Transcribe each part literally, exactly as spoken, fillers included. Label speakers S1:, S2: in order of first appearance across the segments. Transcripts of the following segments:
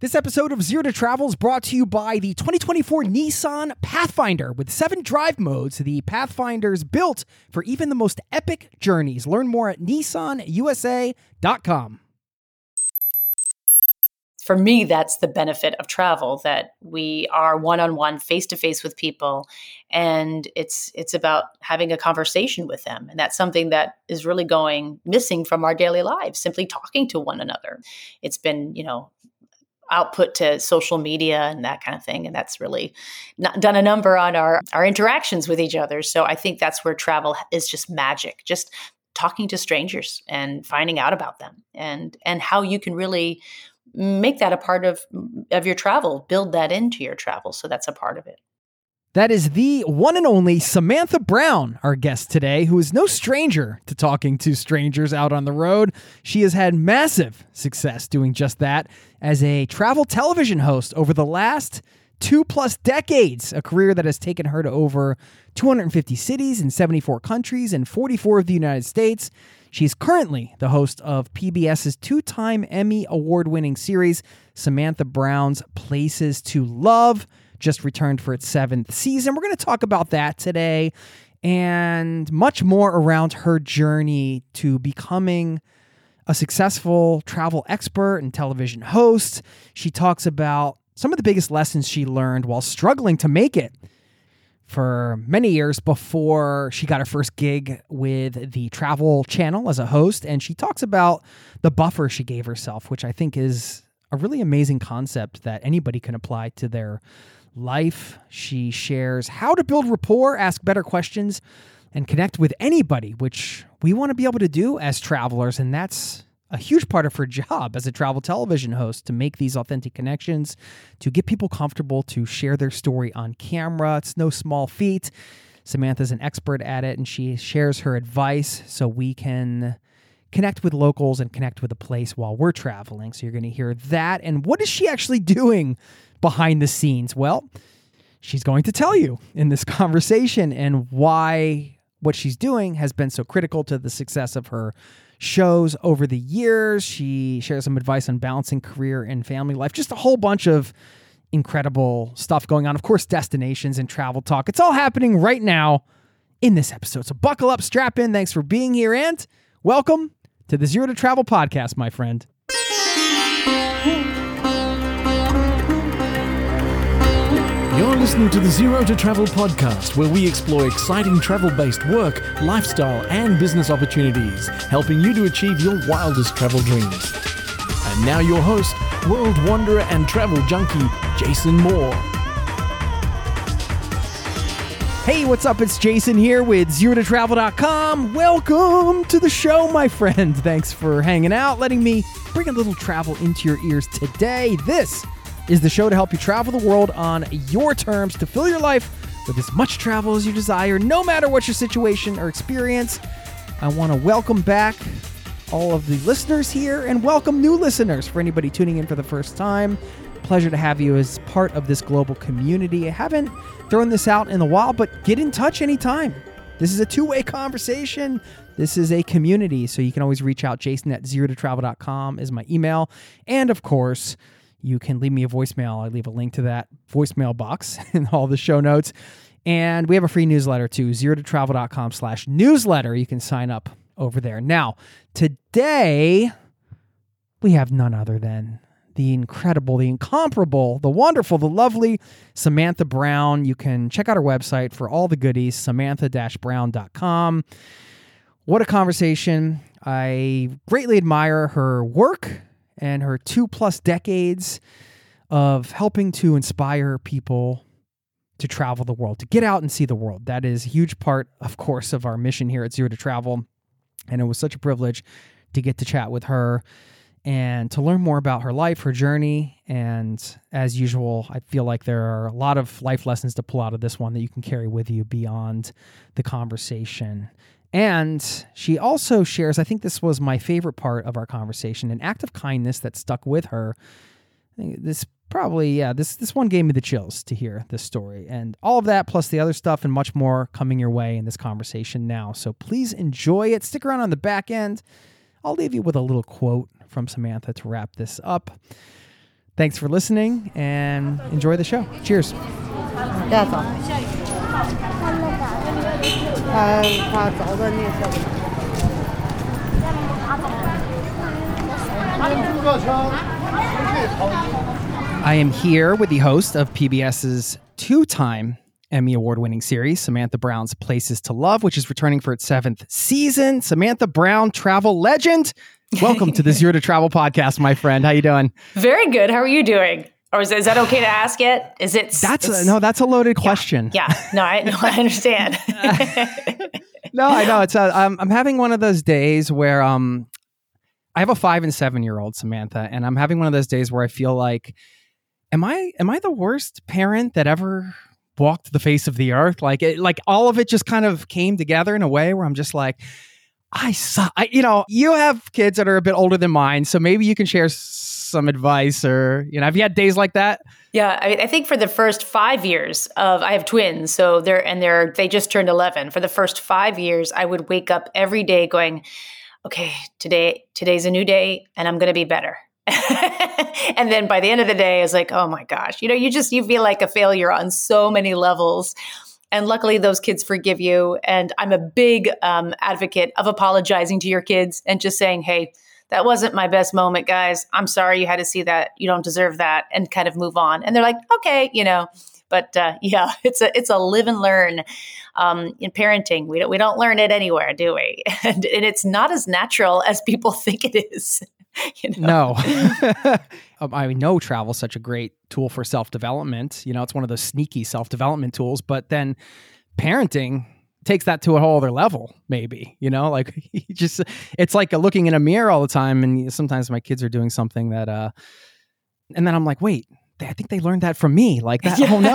S1: This episode of Zero to Travel is brought to you by the twenty twenty-four Nissan Pathfinder. With seven drive modes, the Pathfinder is built for even the most epic journeys. Learn more at nissan u s a dot com.
S2: For me, that's the benefit of travel, that we are one-on-one, face-to-face with people, and it's it's about having a conversation with them. And that's something that is really going missing from our daily lives, simply talking to one another. It's been, you know, output to social media and that kind of thing. And that's really not done a number on our, our interactions with each other. So I think that's where travel is just magic, just talking to strangers and finding out about them and, and how you can really make that a part of, of your travel, build that into your travel. So that's a part of it.
S1: That is the one and only Samantha Brown, our guest today, who is no stranger to talking to strangers out on the road. She has had massive success doing just that as a travel television host over the last two plus decades, a career that has taken her to over two hundred fifty cities in seventy-four countries and forty-four of the United States. She's currently the host of P B S's two-time Emmy award-winning series, Samantha Brown's Places to Love, just returned for its seventh season. We're going to talk about that today and much more around her journey to becoming a successful travel expert and television host. She talks about some of the biggest lessons she learned while struggling to make it for many years before she got her first gig with the Travel Channel as a host. And she talks about the buffer she gave herself, which I think is a really amazing concept that anybody can apply to their life. She shares how to build rapport, ask better questions, and connect with anybody, which we want to be able to do as travelers. And that's a huge part of her job as a travel television host, to make these authentic connections, to get people comfortable to share their story on camera. It's no small feat. Samantha's an expert at it, and she shares her advice so we can connect with locals and connect with a place while we're traveling. So you're going to hear that. And what is she actually doing behind the scenes? Well, she's going to tell you in this conversation, and why what she's doing has been so critical to the success of her shows over the years. She shares some advice on balancing career and family life. Just a whole bunch of incredible stuff going on. Of course, destinations and travel talk. It's all happening right now in this episode. So buckle up, strap in. Thanks for being here, and welcome to the Zero to Travel podcast, my friend.
S3: You're listening to the Zero to Travel podcast, where we explore exciting travel-based work, lifestyle, and business opportunities, helping you to achieve your wildest travel dreams. And now your host, world wanderer and travel junkie, Jason Moore.
S1: Hey, what's up? It's Jason here with zero to travel dot com. Welcome to the show, my friend. Thanks for hanging out, letting me bring a little travel into your ears today. This is the show to help you travel the world on your terms, to fill your life with as much travel as you desire, no matter what your situation or experience. I want to welcome back all of the listeners here and welcome new listeners for anybody tuning in for the first time. Pleasure to have you as part of this global community. I haven't thrown this out in a while, but get in touch anytime. This is a two-way conversation. This is a community, so you can always reach out. Jason at zero to travel dot com is my email. And of course, you can leave me a voicemail. I leave a link to that voicemail box in all the show notes. And we have a free newsletter too, zero to travel dot com slash newsletter. You can sign up over there. Now, today, we have none other than the incredible, the incomparable, the wonderful, the lovely Samantha Brown. You can check out her website for all the goodies, samantha dash brown dot com. What a conversation. I greatly admire her work and her two plus decades of helping to inspire people to travel the world, to get out and see the world. That is a huge part, of course, of our mission here at Zero to Travel. And it was such a privilege to get to chat with her and to learn more about her life, her journey. And as usual, I feel like there are a lot of life lessons to pull out of this one that you can carry with you beyond the conversation. And she also shares, I think this was my favorite part of our conversation, an act of kindness that stuck with her. I think this probably, yeah, this this one gave me the chills to hear this story. And all of that, plus the other stuff and much more coming your way in this conversation now. So please enjoy it. Stick around on the back end. I'll leave you with a little quote from Samantha to wrap this up. Thanks for listening and enjoy the show. Cheers.
S4: 要走。他他走的那个。
S1: I am here with the host of PBS's two-time Emmy Award-winning series, Samantha Brown's Places to Love, which is returning for its seventh season. Samantha Brown, travel legend. Welcome to the Zero to Travel podcast, my friend. How you doing?
S2: Very good. How are you doing? Or is, is that okay to ask it? Is it?
S1: That's a, no, that's a loaded
S2: yeah,
S1: question.
S2: Yeah. No, I no, I understand.
S1: No, I know. It's a, I'm, I'm having one of those days where um, I have a five and seven year old, Samantha, and I'm having one of those days where I feel like, am I am I the worst parent that ever walked the face of the earth? Like, it, like all of it just kind of came together in a way where I'm just like, I saw, I, you know, you have kids that are a bit older than mine, so maybe you can share some advice, or, you know, have you had days like that?
S2: Yeah, I, I think for the first five years of, I have twins, so they're, and they're, they just turned eleven. For the first five years, I would wake up every day going, okay, today, today's a new day and I'm going to be better. And then by the end of the day, it's like, oh my gosh, you know, you just, you feel like a failure on so many levels. And luckily those kids forgive you. And I'm a big um, advocate of apologizing to your kids and just saying, hey, that wasn't my best moment, guys. I'm sorry you had to see that. You don't deserve that, and kind of move on. And they're like, okay, you know, but uh, yeah, it's a, it's a live and learn um, in parenting. We don't, we don't learn it anywhere, do we? And, and it's not as natural as people think it is. You know?
S1: No. um, I know travel's such a great tool for self-development. You know, it's one of those sneaky self-development tools, but then parenting takes that to a whole other level, maybe, you know, like you just, it's like a looking in a mirror all the time. And sometimes my kids are doing something that, uh, and then I'm like, wait, I think they learned that from me. Like that. Yeah. Oh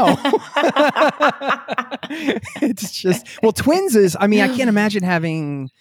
S1: no. It's just, well, twins is, I mean, I can't imagine having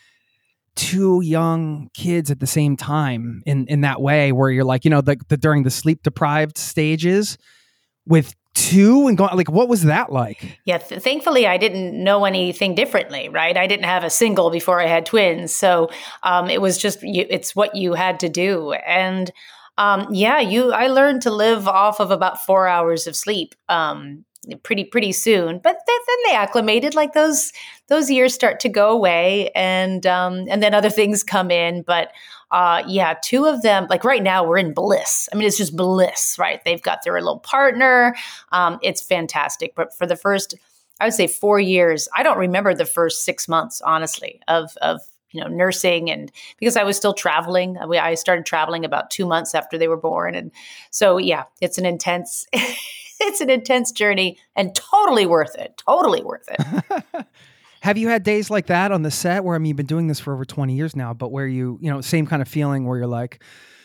S1: two young kids at the same time in, in that way where you're like, you know, the, the during the sleep deprived stages with two and going, like, what was that like?
S2: Yeah, th- thankfully I didn't know anything differently, right? I didn't have a single before I had twins. So um, it was just, you, it's what you had to do. And um, yeah, you, I learned to live off of about four hours of sleep um, pretty, pretty soon, but th- then they acclimated, like those, those years start to go away, and, um, and then other things come in. But Uh, yeah, two of them, like right now we're in bliss. I mean, it's just bliss, right? They've got their little partner. Um, it's fantastic. But for the first, I would say four years, I don't remember the first six months, honestly, of, of, you know, nursing, and because I was still traveling. I, I started traveling about two months after they were born. And so, yeah, it's an intense, it's an intense journey, and totally worth it. Totally worth it.
S1: Have you had days like that on the set where, I mean, you've been doing this for over twenty years now, but where you, you know, same kind of feeling where you're like,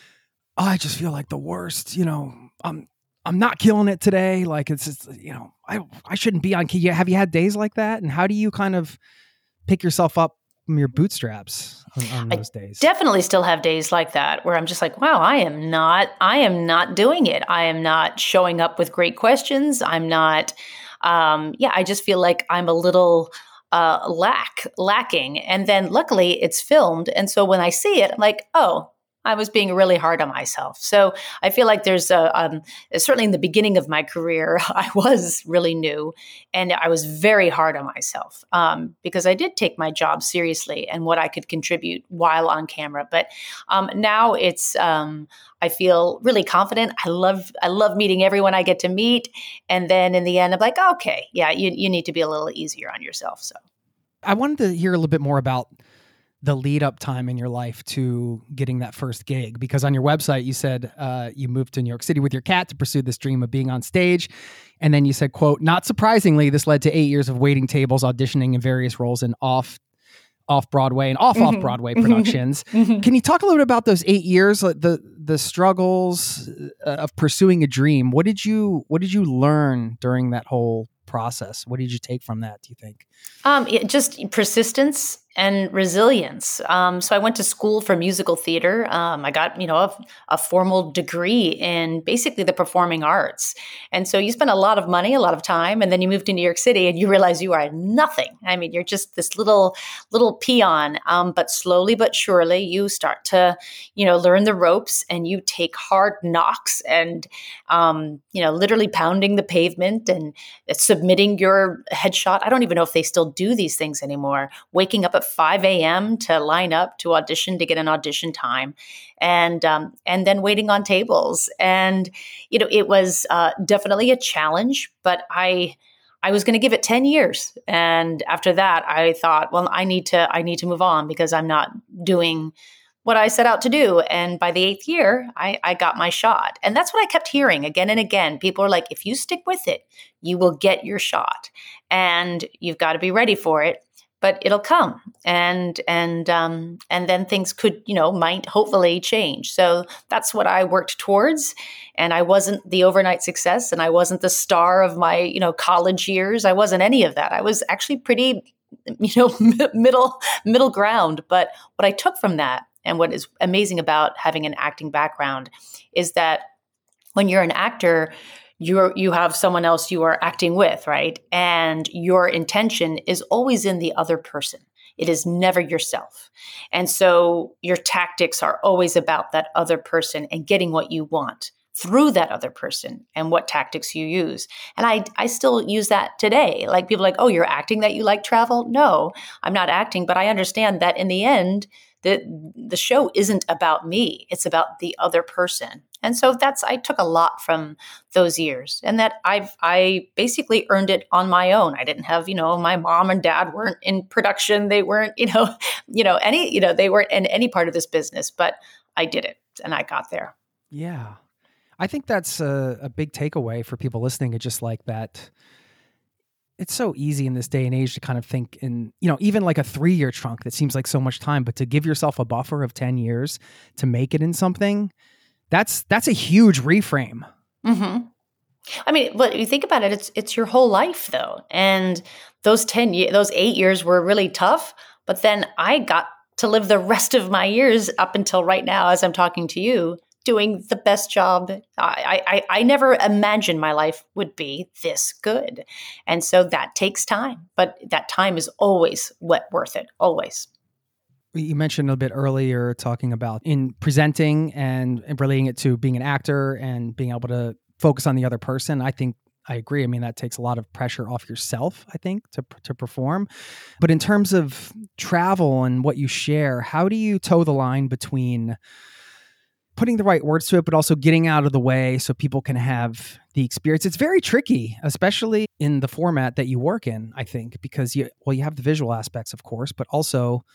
S1: oh, I just feel like the worst, you know, I'm, I'm not killing it today. Like it's, just, you know, I, I shouldn't be on key. Have you had days like that? And how do you kind of pick yourself up from your bootstraps on, on those
S2: I
S1: days?
S2: Definitely still have days like that where I'm just like, wow, I am not, I am not doing it. I am not showing up with great questions. I'm not, um, yeah, I just feel like I'm a little Uh, lack lacking. And then luckily it's filmed. And so when I see it, I'm like, oh, I was being really hard on myself. So I feel like there's a, um, certainly in the beginning of my career, I was really new and I was very hard on myself um, because I did take my job seriously and what I could contribute while on camera. But um, now it's, um, I feel really confident. I love, I love meeting everyone I get to meet. And then in the end, I'm like, okay, yeah, you, you need to be a little easier on yourself. So
S1: I wanted to hear a little bit more about the lead up time in your life to getting that first gig, because on your website, you said uh, you moved to New York City with your cat to pursue this dream of being on stage. And then you said, quote, not surprisingly, this led to eight years of waiting tables, auditioning in various roles in off off Broadway and off off Broadway productions. Can you talk a little bit about those eight years, like the the struggles uh, of pursuing a dream? What did you what did you learn during that whole process? What did you take from that, do you think?
S2: Um, it, just persistence and resilience. Um, so I went to school for musical theater. Um, I got, you know, a, a formal degree in basically the performing arts. And so you spend a lot of money, a lot of time, and then you move to New York City and you realize you are nothing. I mean, you're just this little, little peon. Um, but slowly but surely you start to, you know, learn the ropes and you take hard knocks and, um, you know, literally pounding the pavement and submitting your headshot. I don't even know if they still do these things anymore. Waking up at five a.m. to line up to audition to get an audition time, and um, and then waiting on tables. And you know, it was uh, definitely a challenge, but I I was going to give it ten years. And after that, I thought, well, I need to I need to move on because I'm not doing what I set out to do. And by the eighth year, I, I got my shot. And that's what I kept hearing again and again. People are like, if you stick with it, you will get your shot, and you've got to be ready for it. But it'll come, and and um, and then things could, you know, might hopefully change. So that's what I worked towards. And I wasn't the overnight success, and I wasn't the star of my, you know, college years. I wasn't any of that. I was actually pretty, you know, middle middle ground. But what I took from that, and what is amazing about having an acting background, is that when you're an actor, you're, you have someone else you are acting with, right? And your intention is always in the other person. It is never yourself. And so your tactics are always about that other person and getting what you want through that other person and what tactics you use. And I, I still use that today. Like people are like, oh, you're acting that you like travel? No, I'm not acting, but I understand that in the end, the the show isn't about me. It's about the other person. And so that's, I took a lot from those years, and that I've, I basically earned it on my own. I didn't have, you know, my mom and dad weren't in production. They weren't, you know, you know, any, you know, they weren't in any part of this business, but I did it and I got there.
S1: Yeah. I think that's a, a big takeaway for people listening. It's just like that. It's so easy in this day and age to kind of think in, you know, even like a three year chunk that seems like so much time, but to give yourself a buffer of ten years to make it in something, that's, that's a huge reframe.
S2: Mm-hmm. I mean, but you think about it, it's, it's your whole life though. And those ten years, those eight years were really tough, but then I got to live the rest of my years up until right now, as I'm talking to you, doing the best job. I, I, I never imagined my life would be this good. And so that takes time, but that time is always what worth it, always.
S1: You mentioned a bit earlier talking about in presenting and, and relating it to being an actor and being able to focus on the other person. I think I agree. I mean, that takes a lot of pressure off yourself, I think, to to perform. But in terms of travel and what you share, how do you toe the line between putting the right words to it, but also getting out of the way so people can have the experience? It's very tricky, especially in the format that you work in, I think, because you, well, you have the visual aspects, of course, but also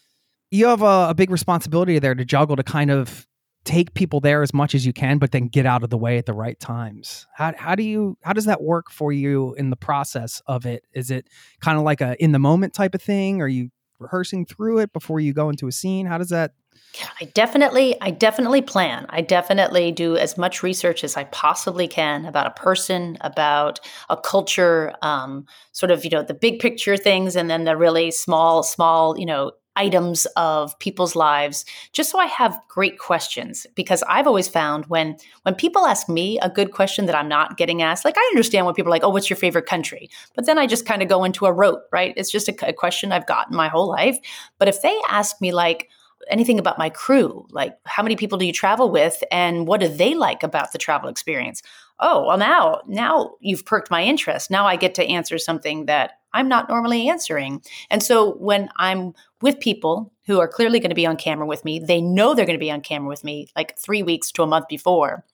S1: you have a, a big responsibility there to juggle, to kind of take people there as much as you can, but then get out of the way at the right times. How, how do you, how does that work for you in the process of it? Is it kind of like a in the moment type of thing? Are you rehearsing through it before you go into a scene? How does that?
S2: Yeah, I definitely, I definitely plan. I definitely do as much research as I possibly can about a person, about a culture, um, sort of, you know, the big picture things, and then the really small, small, you know, items of people's lives, just so I have great questions. Because I've always found when when people ask me a good question that I'm not getting asked, like I understand when people are like, oh, what's your favorite country? But then I just kind of go into a rote, right? It's just a, a question I've gotten my whole life. But if they ask me like, anything about my crew, like how many people do you travel with and what do they like about the travel experience? Oh, well, now, now you've perked my interest. Now I get to answer something that I'm not normally answering. And so when I'm with people who are clearly going to be on camera with me, they know they're going to be on camera with me like three weeks to a month before,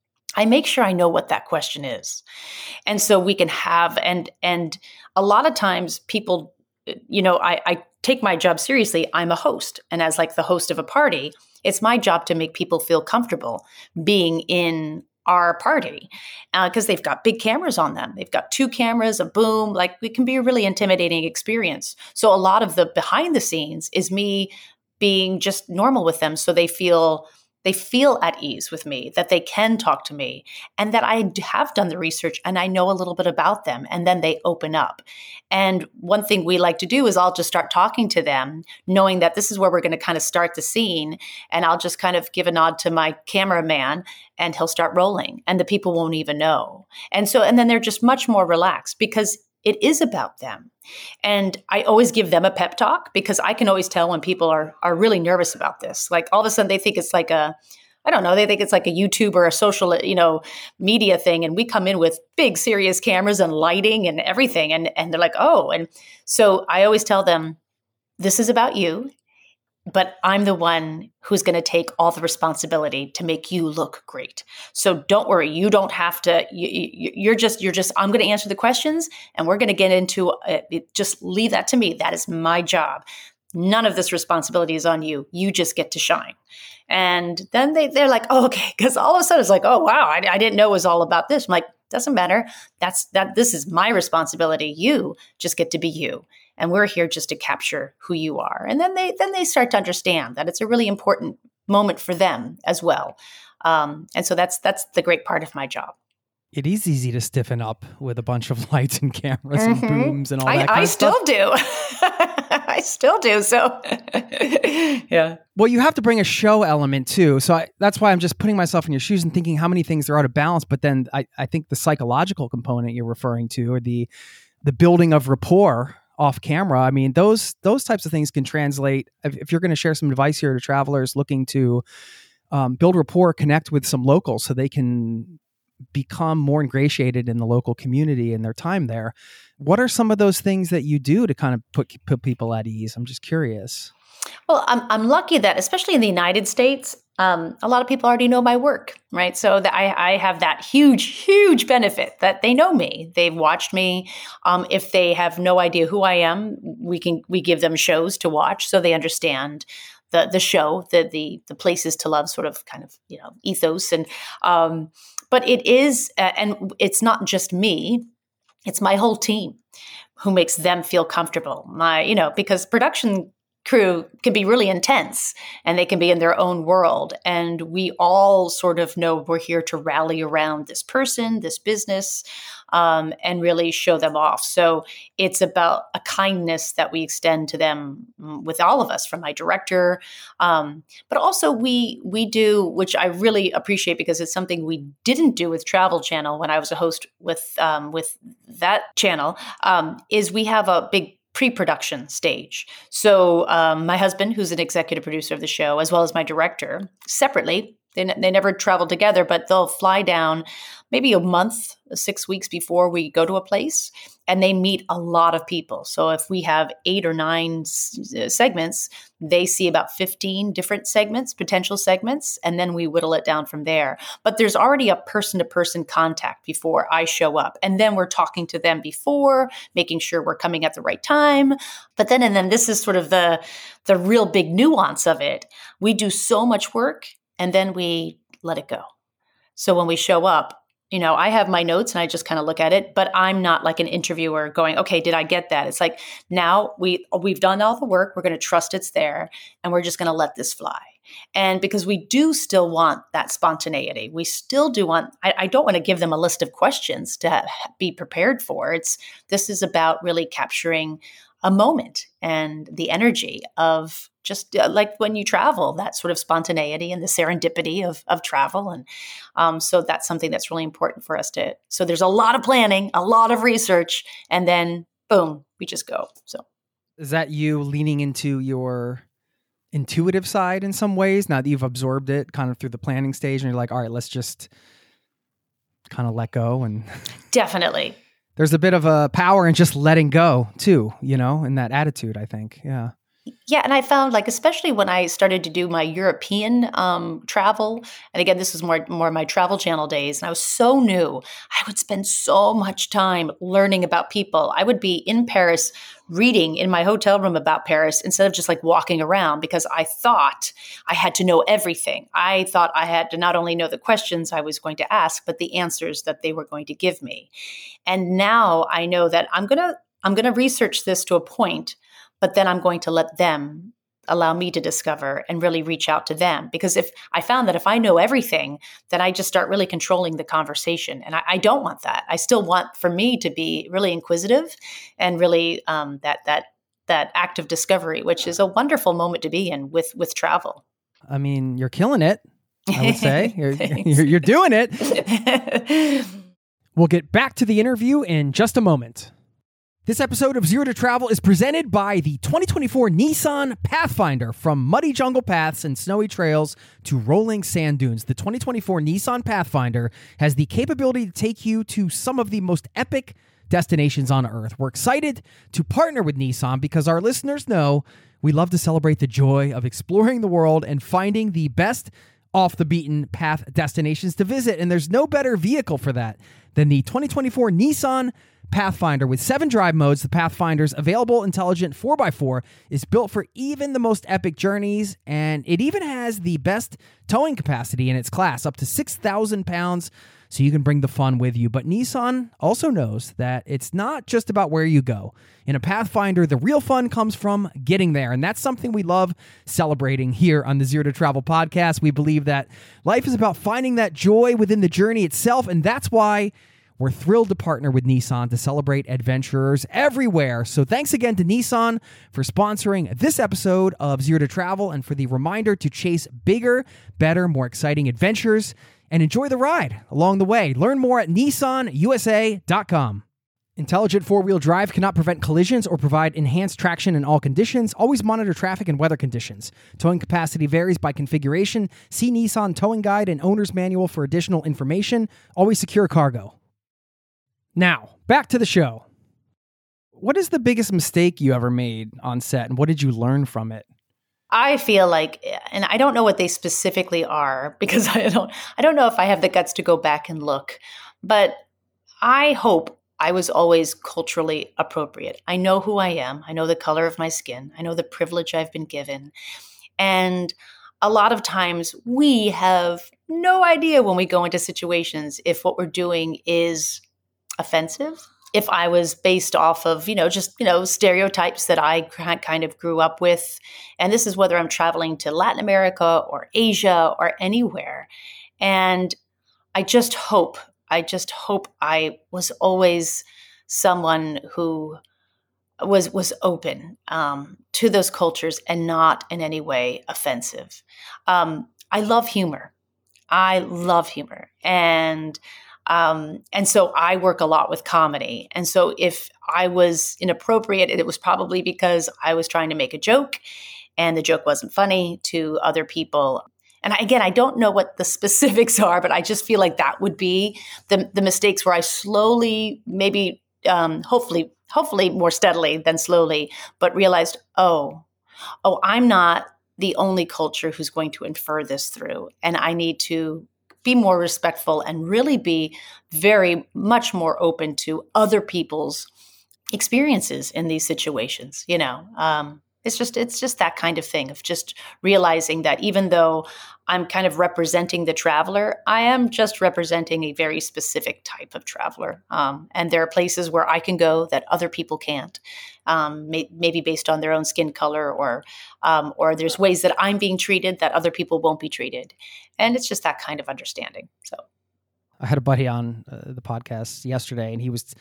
S2: I make sure I know what that question is. And so we can have, and, and a lot of times people, you know, I, I take my job seriously. I'm a host. And as like the host of a party, it's my job to make people feel comfortable being in our party because uh, they've got big cameras on them. They've got two cameras, a boom, like it can be a really intimidating experience. So a lot of the behind the scenes is me being just normal with them so they feel they feel at ease with me, that they can talk to me, and that I have done the research and I know a little bit about them, and then they open up. And one thing we like to do is I'll just start talking to them, knowing that this is where we're going to kind of start the scene, and I'll just kind of give a nod to my cameraman and he'll start rolling, and the people won't even know. And so, and then they're just much more relaxed because it is about them. And I always give them a pep talk because I can always tell when people are are really nervous about this. Like all of a sudden they think it's like a, I don't know, they think it's like a YouTube or a social, you know, media thing. And we come in with big serious cameras and lighting and everything. And, and they're like, oh, and so I always tell them, this is about you, but I'm the one who's going to take all the responsibility to make you look great. So don't worry. You don't have to, you, you're just, you're just, I'm going to answer the questions and we're going to get into it. Just leave that to me. That is my job. None of this responsibility is on you. You just get to shine. And then they, they're like, oh, okay. Cause all of a sudden it's like, oh, wow, I, I didn't know it was all about this. I'm like, doesn't matter. That's that, this is my responsibility. You just get to be you. And we're here just to capture who you are. And then they then they start to understand that it's a really important moment for them as well. Um, and so that's that's the great part of my job.
S1: It is easy to stiffen up with a bunch of lights and cameras
S2: Mm-hmm.
S1: and booms and all
S2: I,
S1: that kind
S2: I
S1: of
S2: still
S1: stuff.
S2: do. I still do. So, yeah.
S1: Well, you have to bring a show element too. So I, that's why I'm just putting myself in your shoes and thinking how many things are out of balance. But then I, I think the psychological component you're referring to, or the the building of rapport off camera. I mean, those those types of things can translate. If, if you're going to share some advice here to travelers looking to um, build rapport, connect with some locals so they can become more ingratiated in the local community and their time there. What are some of those things that you do to kind of put put people at ease? I'm just curious.
S2: Well, I'm I'm lucky that, especially in the United States, um, a lot of people already know my work, right? So that I, I have that huge, huge benefit that they know me. They've watched me. Um, if they have no idea who I am, we can we give them shows to watch so they understand the the show, the the the places to love, sort of kind of you know ethos. And um, but it is, uh, and it's not just me; it's my whole team who makes them feel comfortable. My you know because production crew can be really intense and they can be in their own world. And we all sort of know we're here to rally around this person, this business, um, and really show them off. So it's about a kindness that we extend to them with all of us, from my director. Um, but also we we do, which I really appreciate because it's something we didn't do with Travel Channel when I was a host with um, with that channel, um, is we have a big pre-production stage. So um, my husband, who's an executive producer of the show, as well as my director, separately, they, they never travel together, but they'll fly down maybe a month, six weeks before we go to a place, and they meet a lot of people. So if we have eight or nine s- segments, they see about fifteen different segments, potential segments, and then we whittle it down from there. But there's already a person-to-person contact before I show up. And then we're talking to them before, making sure we're coming at the right time. But then, and then this is sort of the, the real big nuance of it. We do so much work, and then we let it go. So when we show up, you know, I have my notes and I just kind of look at it, but I'm not like an interviewer going, okay, did I get that? It's like, now we, we've done all the work. We're going to trust it's there, and we're just going to let this fly. And because we do still want that spontaneity, we still do want, I, I don't want to give them a list of questions to ha- be prepared for. It's, this is about really capturing a moment and the energy of just uh, like when you travel, that sort of spontaneity and the serendipity of, of travel. And um, so that's something that's really important for us to, so there's a lot of planning, a lot of research, and then boom, we just go. So
S1: Is that you leaning into your intuitive side in some ways now that you've absorbed it kind of through the planning stage and you're like, all right, let's just kind of let go? And
S2: definitely.
S1: There's a bit of a power in just letting go too, you know, in that attitude, I think. Yeah.
S2: Yeah. And I found, like, especially when I started to do my European um, travel, and again, this was more, more my Travel Channel days, and I was so new, I would spend so much time learning about people. I would be in Paris reading in my hotel room about Paris instead of just like walking around, because I thought I had to know everything. I thought I had to not only know the questions I was going to ask, but the answers that they were going to give me. And now I know that I'm going to, I'm going to research this to a point, but then I'm going to let them allow me to discover and really reach out to them. Because if I found that if I know everything, then I just start really controlling the conversation. And I, I don't want that. I still want for me to be really inquisitive and really um, that that that act of discovery, which is a wonderful moment to be in with with travel.
S1: I mean, you're killing it, I would say. you're, you're, you're doing it. We'll get back to the interview in just a moment. This episode of Zero to Travel is presented by the twenty twenty-four Nissan Pathfinder. From muddy jungle paths and snowy trails to rolling sand dunes, the twenty twenty-four Nissan Pathfinder has the capability to take you to some of the most epic destinations on Earth. We're excited to partner with Nissan because our listeners know we love to celebrate the joy of exploring the world and finding the best off the beaten path destinations to visit. And there's no better vehicle for that than the twenty twenty-four Nissan Pathfinder. With seven drive modes, the Pathfinder's available intelligent four by four is built for even the most epic journeys, and it even has the best towing capacity in its class, up to six thousand pounds, so you can bring the fun with you. But Nissan also knows that it's not just about where you go. In a Pathfinder, the real fun comes from getting there, and that's something we love celebrating here on the Zero to Travel podcast. We believe that life is about finding that joy within the journey itself, and that's why we're thrilled to partner with Nissan to celebrate adventurers everywhere. So thanks again to Nissan for sponsoring this episode of Zero to Travel and for the reminder to chase bigger, better, more exciting adventures and enjoy the ride along the way. Learn more at nissan u s a dot com. Intelligent four-wheel drive cannot prevent collisions or provide enhanced traction in all conditions. Always monitor traffic and weather conditions. Towing capacity varies by configuration. See Nissan Towing Guide and Owner's Manual for additional information. Always secure cargo. Now, back to the show. What is the biggest mistake you ever made on set, and what did you learn from it?
S2: I feel like, and I don't know what they specifically are because I don't, I don't know if I have the guts to go back and look, but I hope I was always culturally appropriate. I know who I am. I know the color of my skin. I know the privilege I've been given. And a lot of times we have no idea when we go into situations if what we're doing is offensive. If I was based off of, you know, just, you know, stereotypes that I kind of grew up with. And this is whether I'm traveling to Latin America or Asia or anywhere. And I just hope, I just hope I was always someone who was, was open um, to those cultures and not in any way offensive. Um, I love humor. I love humor. And Um, and so I work a lot with comedy. And so if I was inappropriate, it was probably because I was trying to make a joke and the joke wasn't funny to other people. And I, again, I don't know what the specifics are, but I just feel like that would be the, the mistakes where I slowly, maybe, um, hopefully, hopefully more steadily than slowly, but realized, oh, oh, I'm not the only culture who's going to infer this through. And I need to be more respectful and really be very much more open to other people's experiences in these situations. You know, um, it's just, it's just that kind of thing of just realizing that even though I'm kind of representing the traveler, I am just representing a very specific type of traveler. Um, and there are places where I can go that other people can't, um, may, maybe based on their own skin color, or um, or there's ways that I'm being treated that other people won't be treated. And it's just that kind of understanding. So
S1: I had a buddy on uh, the podcast yesterday, and he was,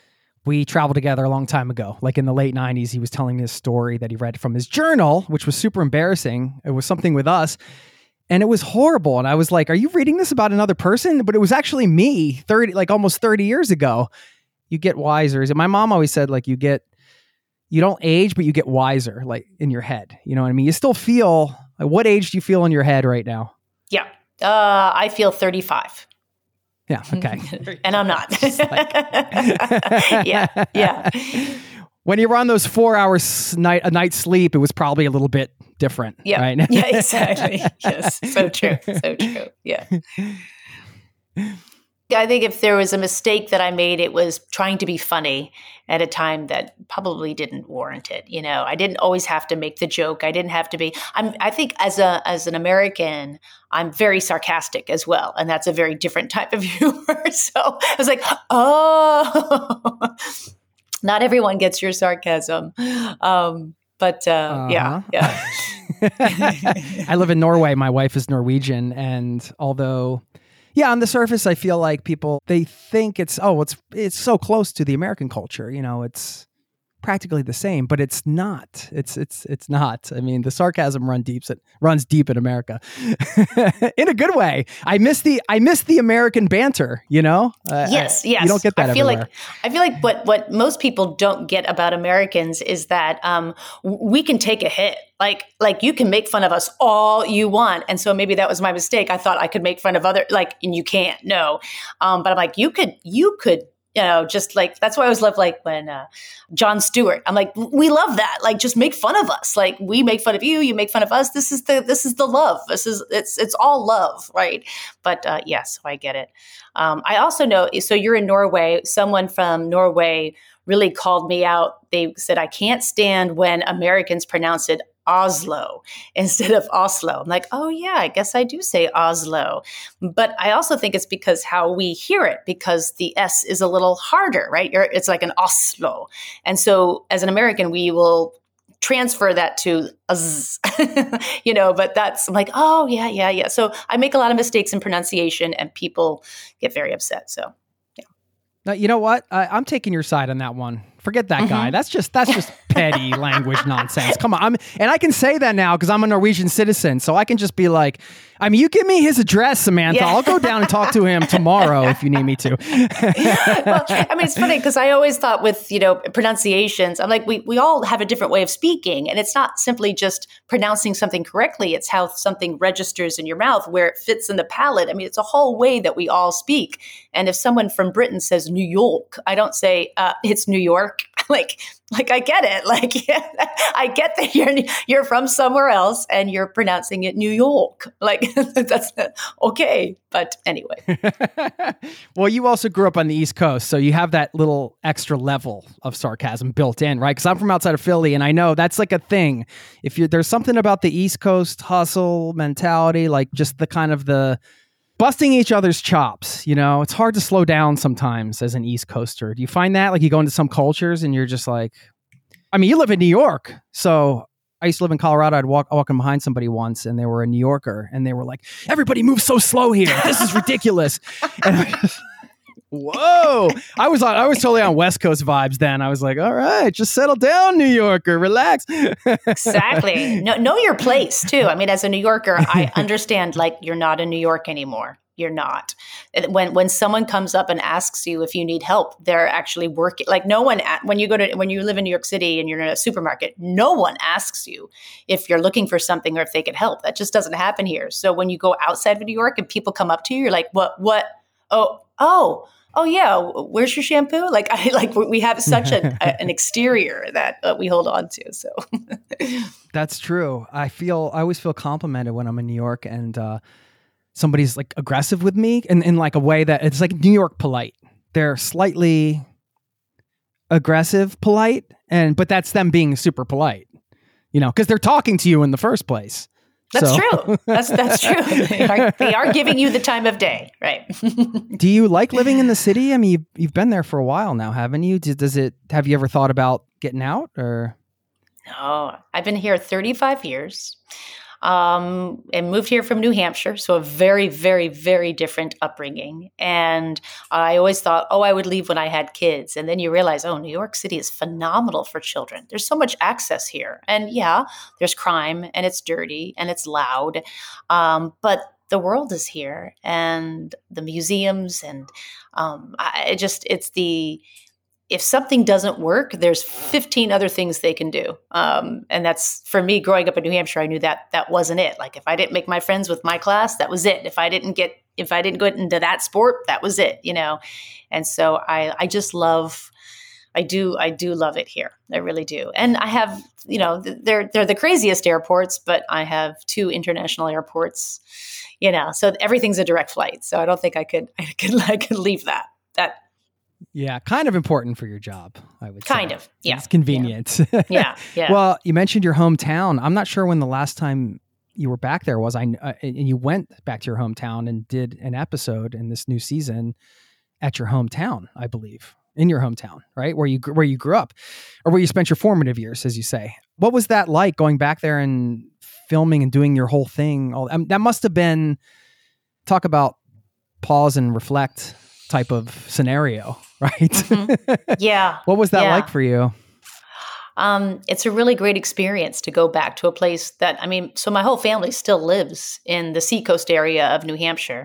S1: we traveled together a long time ago, like in the late nineties. He was telling me a story that he read from his journal, which was super embarrassing. It was something with us. And it was horrible. And I was like, are you reading this about another person? But it was actually me thirty, like almost thirty years ago. You get wiser. My mom always said, like, you get, you don't age, but you get wiser, like in your head. You know what I mean? You still feel, like, what age do you feel in your head right now?
S2: Yeah. Uh, I feel thirty-five.
S1: Yeah. Okay.
S2: And I'm not.
S1: like...
S2: yeah. Yeah.
S1: When you were on those four hours night, a night sleep, it was probably a little bit different.
S2: Yeah.
S1: Right?
S2: Yeah, exactly. Yes. So true. So true. Yeah. I think if there was a mistake that I made, it was trying to be funny at a time that probably didn't warrant it. You know, I didn't always have to make the joke. I didn't have to be, I'm, I think as a, as an American, I'm very sarcastic as well. And that's a very different type of humor. So I was like, oh, not everyone gets your sarcasm. Um, But uh,
S1: Uh-huh.
S2: yeah, yeah.
S1: I live in Norway. My wife is Norwegian. And although, yeah, on the surface, I feel like people, they think it's, oh, it's, it's so close to the American culture. You know, it's practically the same, but it's not. It's, it's, it's not. I mean, the sarcasm run deep, it runs deep in America in a good way. I miss the, I miss the American banter, you know? Uh,
S2: Yes,
S1: I,
S2: yes.
S1: You don't get that
S2: I feel
S1: everywhere.
S2: like I feel like what what most people don't get about Americans is that um, w- we can take a hit. Like like you can make fun of us all you want, and so maybe that was my mistake. I thought I could make fun of other like, and you can't. No, um, but I'm like you could you could. You know, just like, that's why I always love like when uh, Jon Stewart, I'm like, we love that. Like, just make fun of us. Like, we make fun of you, you make fun of us. This is the, this is the love. This is, it's, it's all love. Right. But uh, yes, I get it. Um, I also know, so you're in Norway, someone from Norway really called me out. They said, I can't stand when Americans pronounce it Oslo instead of Oslo. I'm like, oh yeah, I guess I do say Oslo. But I also think it's because how we hear it, because the S is a little harder, right? You're, it's like an Oslo. And so as an American, we will transfer that to a z, you know, but that's I'm like, oh yeah, yeah, yeah. So I make a lot of mistakes in pronunciation and people get very upset. So
S1: Now, you know what? I, I'm taking your side on that one. Forget that
S2: Mm-hmm.
S1: guy. That's just that's just petty language nonsense. Come on, I'm, and I can say that now because I'm a Norwegian citizen, so I can just be like, I mean, you give me his address, Samantha.
S2: Yeah.
S1: I'll go down and talk to him tomorrow if you need me to.
S2: Well, I mean, it's funny because I always thought with, you know, pronunciations, I'm like, we, we all have a different way of speaking. And it's not simply just pronouncing something correctly. It's how something registers in your mouth, where it fits in the palate. I mean, it's a whole way that we all speak. And if someone from Britain says New York, I don't say uh, it's New York. like, like I get it. Like, yeah, I get that you're you're from somewhere else and you're pronouncing it New York. Like, that's okay. But anyway.
S1: Well, you also grew up on the East Coast, so you have that little extra level of sarcasm built in, right? Because I'm from outside of Philly, and I know that's like a thing. If you're there's something about the East Coast hustle mentality, like just the kind of the busting each other's chops, you know, it's hard to slow down sometimes as an East Coaster. Do you find that? Like you go into some cultures and you're just like, I mean, you live in New York. So I used to live in Colorado. I'd walk walking behind somebody once and they were a New Yorker and they were like, everybody moves so slow here. This is ridiculous. And I just, whoa. I was on, I was totally on West Coast vibes then. I was like, all right, just settle down, New Yorker, relax.
S2: Exactly. Know, know your place too. I mean, as a New Yorker, I understand like you're not in New York anymore. You're not. When when someone comes up and asks you if you need help, they're actually working. Like no one, when you go to, when you live in New York City and you're in a supermarket, no one asks you if you're looking for something or if they can help. That just doesn't happen here. So when you go outside of New York and people come up to you, you're like, what, what? Oh, oh, oh yeah. Where's your shampoo? Like I like we have such a, a, an exterior that uh, we hold on to. So
S1: That's true. I feel, I always feel complimented when I'm in New York and, uh, somebody's like aggressive with me in, in like a way that it's like New York polite. They're slightly aggressive, polite, and but that's them being super polite, you know, because they're talking to you in the first place.
S2: that's
S1: So-
S2: true. That's that's true. They are, they are giving you the time of day, right?
S1: Do you like living in the city? I mean, you've, you've been there for a while now, haven't you? Does, does it? Have you ever thought about getting out or?
S2: No, I've been here thirty-five years. Um, and moved here from New Hampshire. So a very, very, very different upbringing. And I always thought, oh, I would leave when I had kids. And then you realize, oh, New York City is phenomenal for children. There's so much access here. And yeah, there's crime and it's dirty and it's loud. Um, but the world is here and the museums and um, I it just, it's the, if something doesn't work, there's fifteen other things they can do. Um, and that's for me growing up in New Hampshire, I knew that that wasn't it. Like if I didn't make my friends with my class, that was it. If I didn't get, if I didn't go into that sport, that was it, you know? And so I, I just love, I do, I do love it here. I really do. And I have, you know, they're, they're the craziest airports, but I have two international airports, you know, so everything's a direct flight. So I don't think I could, I could, I could leave that, that,
S1: Yeah, kind of important for your job, I would say.
S2: Kind of, yeah.
S1: It's convenient.
S2: yeah, yeah.
S1: Well, you mentioned your hometown. I'm not sure when the last time you were back there was. I uh, and you went back to your hometown and did an episode in this new season at your hometown, I believe. in your hometown, right? Where you, gr- where you grew up or where you spent your formative years, as you say. What was that like going back there and filming and doing your whole thing? All I mean, that must have been, talk about pause and reflect type of scenario, right?
S2: Mm-hmm. Yeah.
S1: What was that
S2: yeah.
S1: like for you?
S2: Um, it's a really great experience to go back to a place that, I mean, so my whole family still lives in the seacoast area of New Hampshire,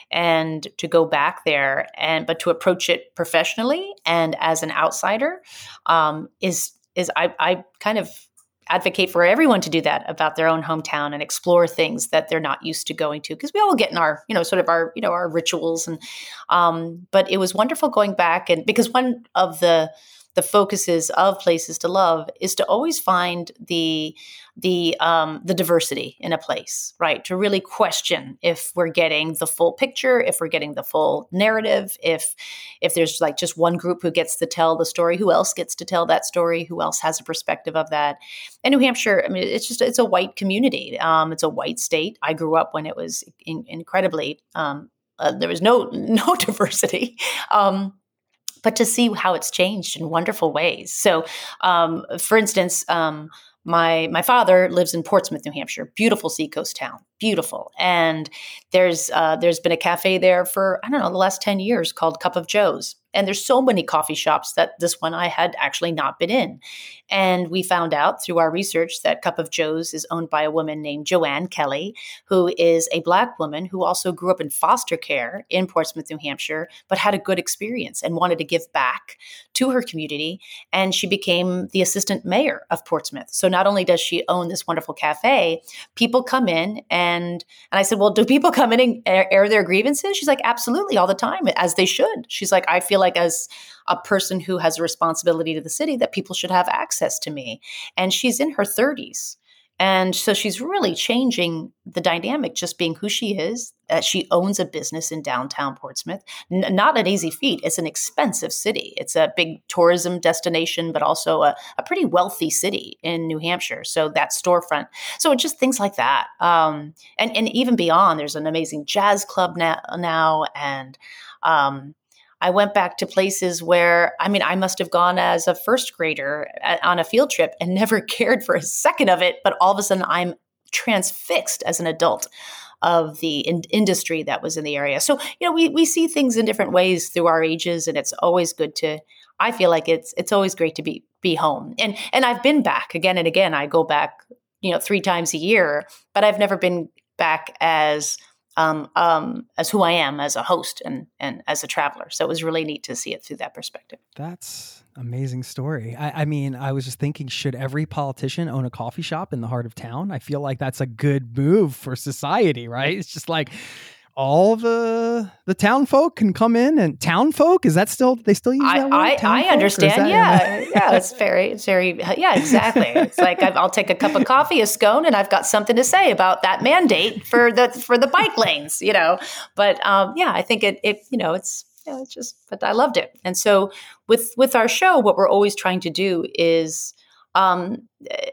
S2: and to go back there and, but to approach it professionally and as an outsider, um, is, is I, I kind of advocate for everyone to do that about their own hometown and explore things that they're not used to going to. Cause we all get in our, you know, sort of our, you know, our rituals and, um, but it was wonderful going back, and because one of the, the focuses of Places to Love is to always find the the um, the diversity in a place, right? To really question if we're getting the full picture, if we're getting the full narrative, if if there's like just one group who gets to tell the story, who else gets to tell that story, who else has a perspective of that. And New Hampshire, I mean, it's just it's a white community. Um, it's a white state. I grew up when it was in, incredibly um, uh, there was no no diversity. Um, but to see how it's changed in wonderful ways. So, um, for instance, um, my my father lives in Portsmouth, New Hampshire, beautiful seacoast town, beautiful. And there's uh, there's been a cafe there for, I don't know, the last ten years called Cup of Joe's. And there's so many coffee shops that this one I had actually not been in. And we found out through our research that Cup of Joe's is owned by a woman named Joanne Kelly, who is a Black woman who also grew up in foster care in Portsmouth, New Hampshire, but had a good experience and wanted to give back to her community. And she became the assistant mayor of Portsmouth. So not only does she own this wonderful cafe, people come in and, and I said, well, do people come in and air, air their grievances? She's like, absolutely, all the time, as they should. She's like, I feel like as a person who has a responsibility to the city that people should have access to me. And she's in her thirties. And so she's really changing the dynamic, just being who she is. Uh, she owns a business in downtown Portsmouth. N- not an easy feat. It's an expensive city. It's a big tourism destination, but also a, a pretty wealthy city in New Hampshire. So that storefront. So just things like that. Um, and, and even beyond, there's an amazing jazz club now. now and um, I went back to places where, I mean, I must have gone as a first grader on a field trip and never cared for a second of it. But all of a sudden, I'm transfixed as an adult of the in- industry that was in the area. So, you know, we we see things in different ways through our ages, and it's always good to, I feel like it's it's always great to be be home. And and I've been back again and again. I go back, you know, three times a year, but I've never been back as Um, um, as who I am as a host and and as a traveler. So it was really neat to see it through that perspective.
S1: That's amazing story. I, I mean, I was just thinking, should every politician own a coffee shop in the heart of town? I feel like that's a good move for society, right? It's just like all the the town folk can come in, and town folk, is that still, they still use that
S2: I,
S1: word?
S2: I,
S1: Town
S2: I
S1: folk?
S2: understand.
S1: That,
S2: Yeah. yeah. It's very, it's very, yeah, exactly. It's like, I've, I'll take a cup of coffee, a scone, and I've got something to say about that mandate for the, for the bike lanes, you know? But, um, yeah, I think it, it, you know, it's, you know, it's just, but I loved it. And so with, with our show, what we're always trying to do is, um,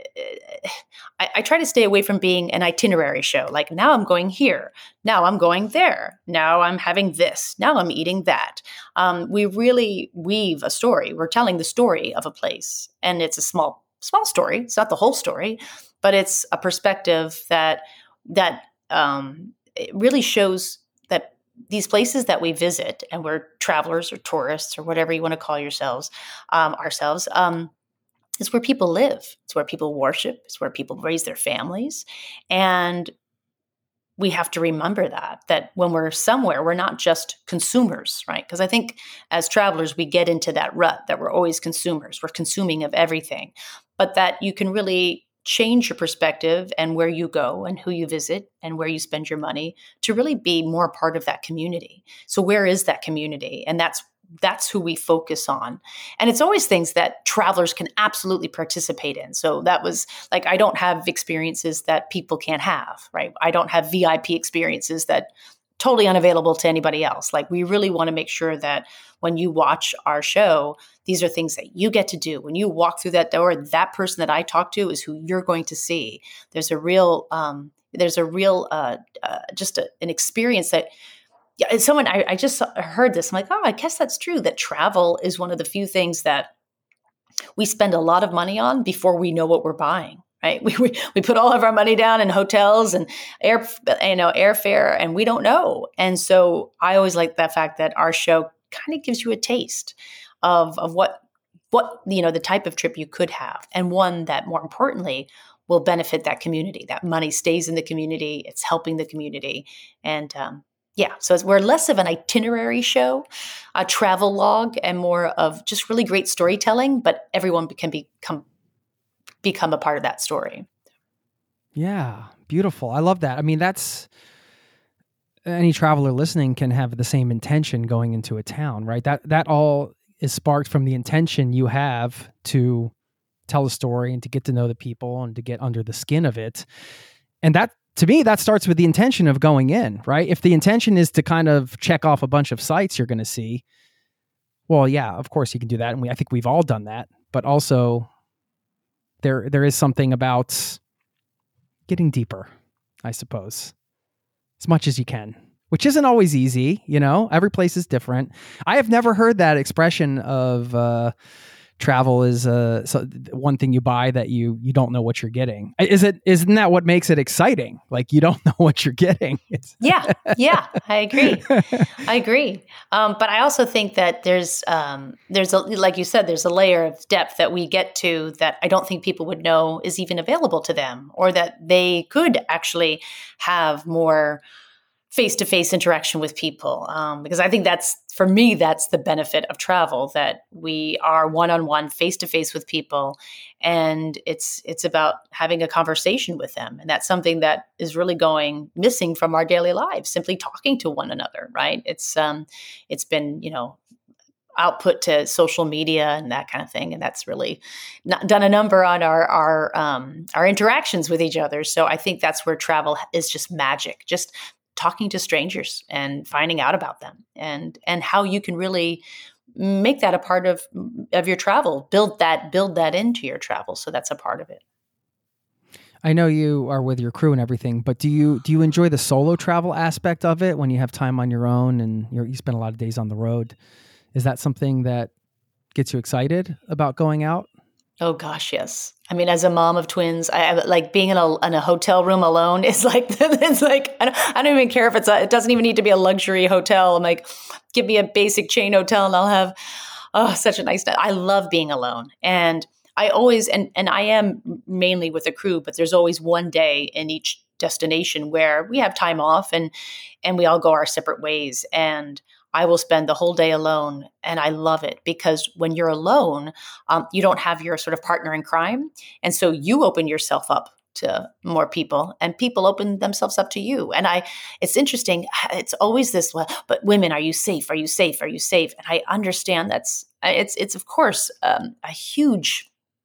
S2: I, I try to stay away from being an itinerary show. Like, now I'm going here. Now I'm going there. Now I'm having this. Now I'm eating that. Um, we really weave a story. We're telling the story of a place, and it's a small, small story. It's not the whole story, but it's a perspective that, that, um, it really shows that these places that we visit, and we're travelers or tourists or whatever you want to call yourselves, um, ourselves, um, it's where people live. It's where people worship. It's where people raise their families. And we have to remember that, that when we're somewhere, we're not just consumers, right? Because I think as travelers, we get into that rut that we're always consumers. We're consuming of everything. But that you can really change your perspective and where you go and who you visit and where you spend your money to really be more a part of that community. So where is that community? And that's That's who we focus on. And it's always things that travelers can absolutely participate in. So that was like, I don't have experiences that people can't have, right? I don't have V I P experiences that totally unavailable to anybody else. Like, we really want to make sure that when you watch our show, these are things that you get to do. When you walk through that door, that person that I talk to is who you're going to see. There's a real, um, there's a real, uh, uh, just a, an experience that yeah, and someone, I, I just saw- heard this. I'm like, oh, I guess that's true, that travel is one of the few things that we spend a lot of money on before we know what we're buying. Right, we, we we put all of our money down in hotels and air, you know, airfare, and we don't know. And so I always like the fact that our show kind of gives you a taste of of what what you know the type of trip you could have, and one that, more importantly, will benefit that community. That money stays in the community; it's helping the community, and um, yeah. So it's, we're less of an itinerary show, a travel log, and more of just really great storytelling. But everyone can become become a part of that story.
S1: Yeah, beautiful. I love that. I mean, that's any traveler listening can have the same intention going into a town, right? That that all is sparked from the intention you have to tell a story and to get to know the people and to get under the skin of it. And that, to me, that starts with the intention of going in, right? If the intention is to kind of check off a bunch of sites you're going to see, well, yeah, of course you can do that. And we, I think we've all done that. But also, there there is something about getting deeper, I suppose, as much as you can, which isn't always easy. You know, every place is different. I have never heard that expression of uh, travel is uh, so one thing you buy that you you don't know what you're getting. Is it? Isn't that what makes it exciting? Like, you don't know what you're getting. It's
S2: yeah, yeah, I agree. I agree. Um, but I also think that there's um, there's a, like you said, there's a layer of depth that we get to that I don't think people would know is even available to them, or that they could actually have more face-to-face interaction with people. Um, because I think that's, for me, that's the benefit of travel, that we are one-on-one, face-to-face with people. And it's, it's about having a conversation with them. And that's something that is really going missing from our daily lives, simply talking to one another, right? It's, um, it's been, you know, output to social media and that kind of thing. And that's really not done a number on our, our, um, our interactions with each other. So I think that's where travel is just magic, just talking to strangers and finding out about them, and and how you can really make that a part of of your travel, build that build that into your travel, so that's a part of it.
S1: I know you are with your crew and everything, but do you do you enjoy the solo travel aspect of it when you have time on your own and you're, you spend a lot of days on the road? Is that something that gets you excited about going out?
S2: Oh gosh, yes. I mean, as a mom of twins, I, I like being in a in a hotel room alone. Is like it's like I don't, I don't even care if it's a, it doesn't even need to be a luxury hotel. I'm like, give me a basic chain hotel and I'll have oh such a nice night. I love being alone, and I always and and I am mainly with a crew, but there's always one day in each destination where we have time off and and we all go our separate ways, and I will spend the whole day alone, and I love it because when you're alone, um, you don't have your sort of partner in crime, and so you open yourself up to more people, and people open themselves up to you. And I, it's interesting. It's always this, well, but women, are you safe? Are you safe? Are you safe? And I understand that's it's it's of course um, a huge.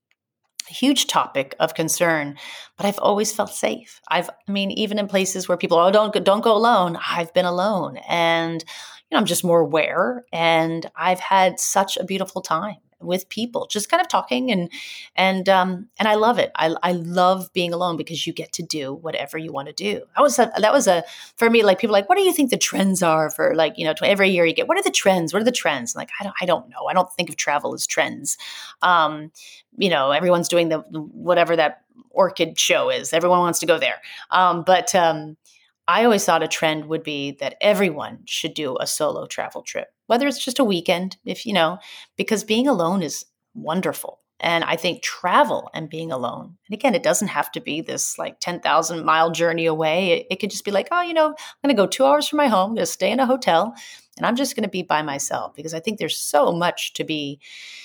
S2: A huge topic of concern, but I've always felt safe. I've, I mean, even in places where people, oh, don't go, don't go alone. I've been alone, and you know, I'm just more aware, and I've had such a beautiful time with people, just kind of talking and and um and I love it. I I love being alone because you get to do whatever you want to do. That was a, that was a for me, like, people are like, what do you think the trends are for, like, you know, every year you get, what are the trends? What are the trends? I'm like, I don't I don't know. I don't think of travel as trends. Um, you know, everyone's doing the whatever that orchid show is. Everyone wants to go there. Um, but um I always thought a trend would be that everyone should do a solo travel trip, whether it's just a weekend, if you know, because being alone is wonderful. And I think travel and being alone, and again, it doesn't have to be this like ten thousand mile journey away. It, it could just be like, oh, you know, I'm going to go two hours from my home, I'm going to stay in a hotel, and I'm just going to be by myself, because I think there's so much to be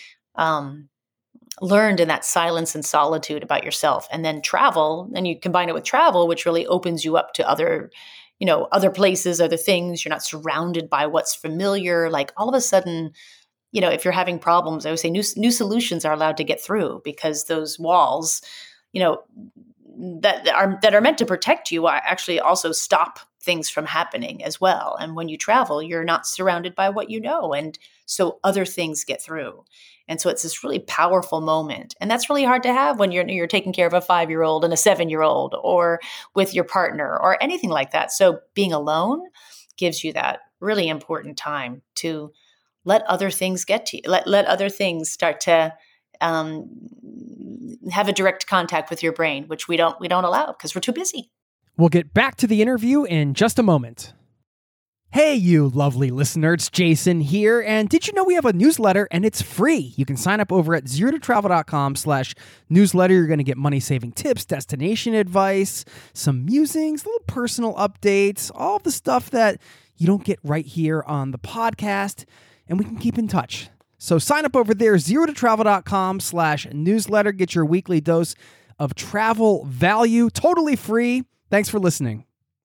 S2: um, learned in that silence and solitude about yourself. And then travel, and you combine it with travel, which really opens you up to other, you know, other places, other things. You're not surrounded by what's familiar. Like, all of a sudden, you know, if you're having problems, I would say new, new solutions are allowed to get through, because those walls, you know, that are, that are meant to protect you actually also stop things from happening as well. And when you travel, you're not surrounded by what you know. And so other things get through. And so it's this really powerful moment. And that's really hard to have when you're you're taking care of a five-year-old and a seven-year-old, or with your partner or anything like that. So being alone gives you that really important time to let other things get to you, let, let other things start to um, have a direct contact with your brain, which we don't, we don't allow because we're too busy.
S1: We'll get back to the interview in just a moment. Hey, you lovely listener, it's Jason here. And did you know we have a newsletter and it's free? You can sign up over at zero to travel dot com slash newsletter. You're going to get money-saving tips, destination advice, some musings, little personal updates, all the stuff that you don't get right here on the podcast. And we can keep in touch. So sign up over there, zero to travel dot com slash newsletter. Get your weekly dose of travel value, totally free. Thanks for listening.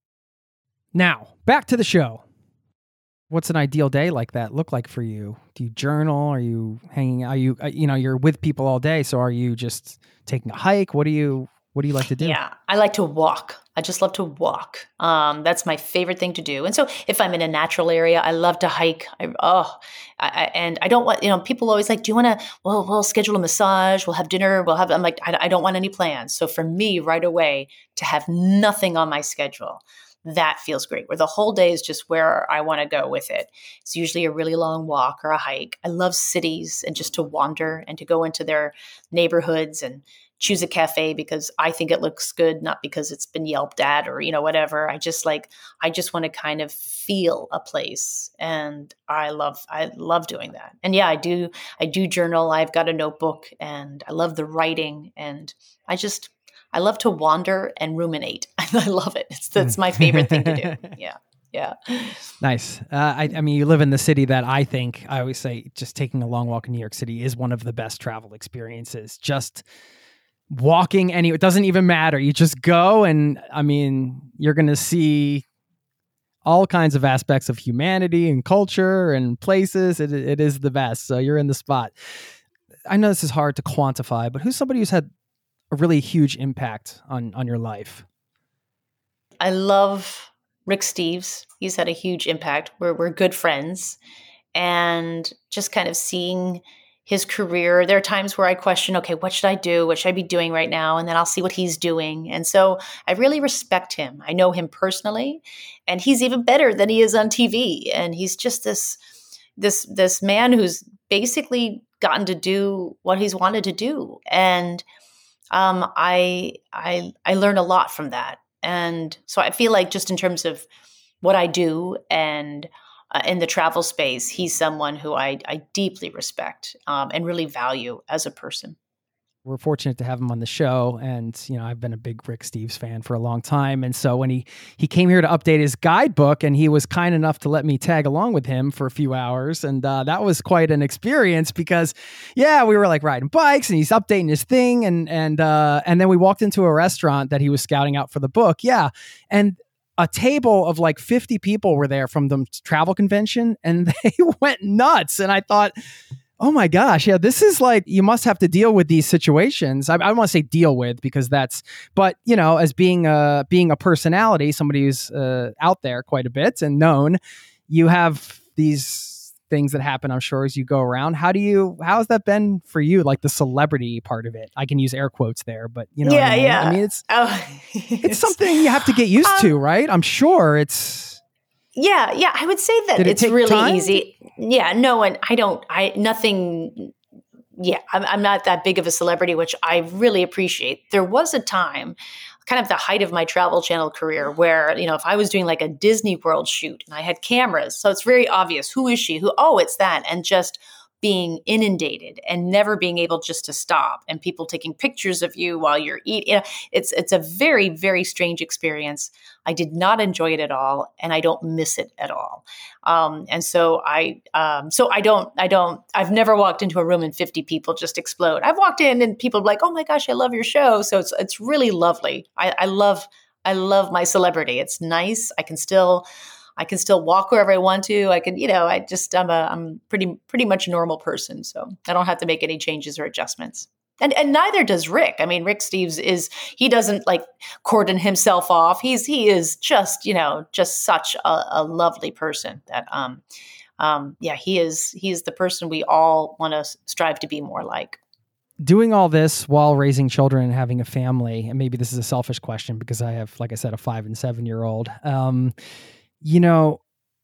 S1: Now, back to the show. What's an ideal day like that look like for you? Do you journal? Are you hanging out? Are you, uh, you know, you're with people all day. So are you just taking a hike? What do you, what do you like to do?
S2: Yeah, I like to walk. I just love to walk. Um, that's my favorite thing to do. And so if I'm in a natural area, I love to hike. I, oh, I, I, and I don't want, you know, people always like, do you want to, well, we'll schedule a massage. We'll have dinner. We'll have, I'm like, I, I don't want any plans. So for me right away to have nothing on my schedule, that feels great, where the whole day is just where I want to go with it. It's usually a really long walk or a hike. I love cities and just to wander and to go into their neighborhoods and choose a cafe because I think it looks good, not because it's been yelped at or, you know, whatever. I just like, I just want to kind of feel a place. And I love, I love doing that. And yeah, I do, I do journal. I've got a notebook and I love the writing and I just, I love to wander and ruminate. I love it. It's, that's my favorite thing to do. Yeah. Yeah.
S1: Nice. Uh, I, I mean, you live in the city that I think, I always say, just taking a long walk in New York City is one of the best travel experiences. Just walking any, it doesn't even matter. You just go and, I mean, you're going to see all kinds of aspects of humanity and culture and places. It, it is the best. So you're in the spot. I know this is hard to quantify, but who's somebody who's had a really huge impact on, on your life?
S2: I love Rick Steves. He's had a huge impact. We're, we're good friends. And just kind of seeing his career, there are times where I question, okay, what should I do? What should I be doing right now? And then I'll see what he's doing. And so I really respect him. I know him personally, and he's even better than he is on T V. And he's just this, this, this man who's basically gotten to do what he's wanted to do. And um, I, I, I learn a lot from that. And so I feel like just in terms of what I do and uh, in the travel space, he's someone who I, I deeply respect um, and really value as a person.
S1: We're fortunate to have him on the show. And, you know, I've been a big Rick Steves fan for a long time. And so when he, he came here to update his guidebook, and he was kind enough to let me tag along with him for a few hours. And uh, that was quite an experience because, yeah, we were like riding bikes and he's updating his thing. And, and, uh, and then we walked into a restaurant that he was scouting out for the book. Yeah. And a table of like fifty people were there from the travel convention, and they went nuts. And I thought, oh my gosh, yeah, this is like, you must have to deal with these situations. I, I don't want to say deal with because that's, but you know, as being a, being a personality, somebody who's uh, out there quite a bit and known, you have these things that happen, I'm sure, as you go around. How do you, how has that been for you? Like the celebrity part of it? I can use air quotes there, but you know,
S2: yeah,
S1: what I mean?
S2: yeah.
S1: I mean, it's,
S2: oh.
S1: it's something you have to get used um, to, right? I'm sure it's,
S2: Yeah, yeah, I would say that
S1: Did it
S2: it's
S1: take
S2: really
S1: time?
S2: easy. Yeah, no, and I don't, I, nothing, yeah, I'm, I'm not that big of a celebrity, which I really appreciate. There was a time, kind of the height of my Travel Channel career, where, you know, if I was doing like a Disney World shoot and I had cameras, so it's very obvious, who is she? Who? Oh, it's that. And just being inundated and never being able just to stop, and people taking pictures of you while you're eating. You know, it's it's a very, very strange experience. I did not enjoy it at all, and I don't miss it at all. Um, and so I, um, so I don't, I don't, I've never walked into a room and fifty people just explode. I've walked in and people are like, "Oh my gosh, I love your show." So it's it's really lovely. I, I love I love my celebrity. It's nice. I can still. I can still walk wherever I want to. I can, you know, I just, I'm a, I'm pretty, pretty much a normal person. So I don't have to make any changes or adjustments. And and neither does Rick. I mean, Rick Steves is, he doesn't like cordon himself off. He's, he is just, you know, just such a, a lovely person that, um, um, yeah, he is, he is the person we all want to strive to be more like.
S1: Doing all this while raising children and having a family, and maybe this is a selfish question because I have, like I said, a five and seven year old, um, you know,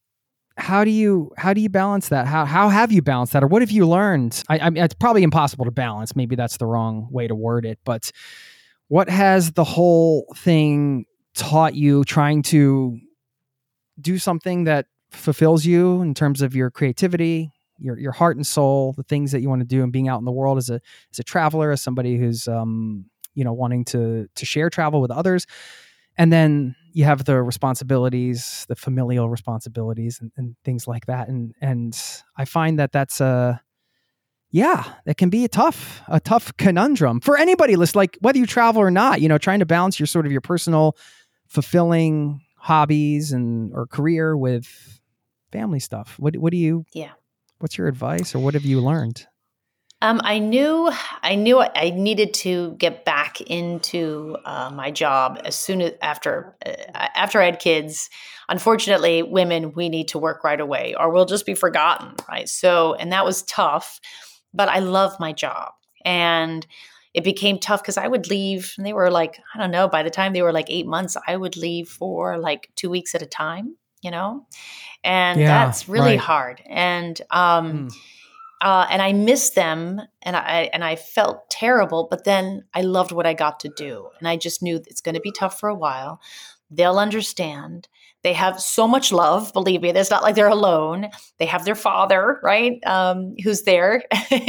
S1: how do you how do you balance that? How how have you balanced that, or what have you learned? I, I mean, it's probably impossible to balance. Maybe that's the wrong way to word it, but what has the whole thing taught you, trying to do something that fulfills you in terms of your creativity, your your heart and soul, the things that you want to do, and being out in the world as a as a traveler, as somebody who's um you know wanting to to share travel with others, and then you have the responsibilities, the familial responsibilities, and, and things like that, and and I find that that's a yeah, it can be a tough, a tough conundrum for anybody. List like whether you travel or not, you know, trying to balance your sort of your personal, fulfilling hobbies and or career with family stuff. What what do you?
S2: Yeah.
S1: What's your advice, or what have you learned?
S2: Um, I knew, I knew I needed to get back into uh, my job as soon as after uh, after I had kids. Unfortunately, women, we need to work right away, or we'll just be forgotten, right? So, and that was tough. But I love my job, and it became tough because I would leave, and they were like, I don't know, by the time they were like eight months, I would leave for like two weeks at a time, you know, and
S1: Yeah,
S2: that's really
S1: right.
S2: hard. And um,
S1: Mm.
S2: uh, and I missed them, and I and I felt terrible. But then I loved what I got to do, and I just knew it's going to be tough for a while. They'll understand. They have so much love, believe me. It's not like they're alone. They have their father, right, um, who's there.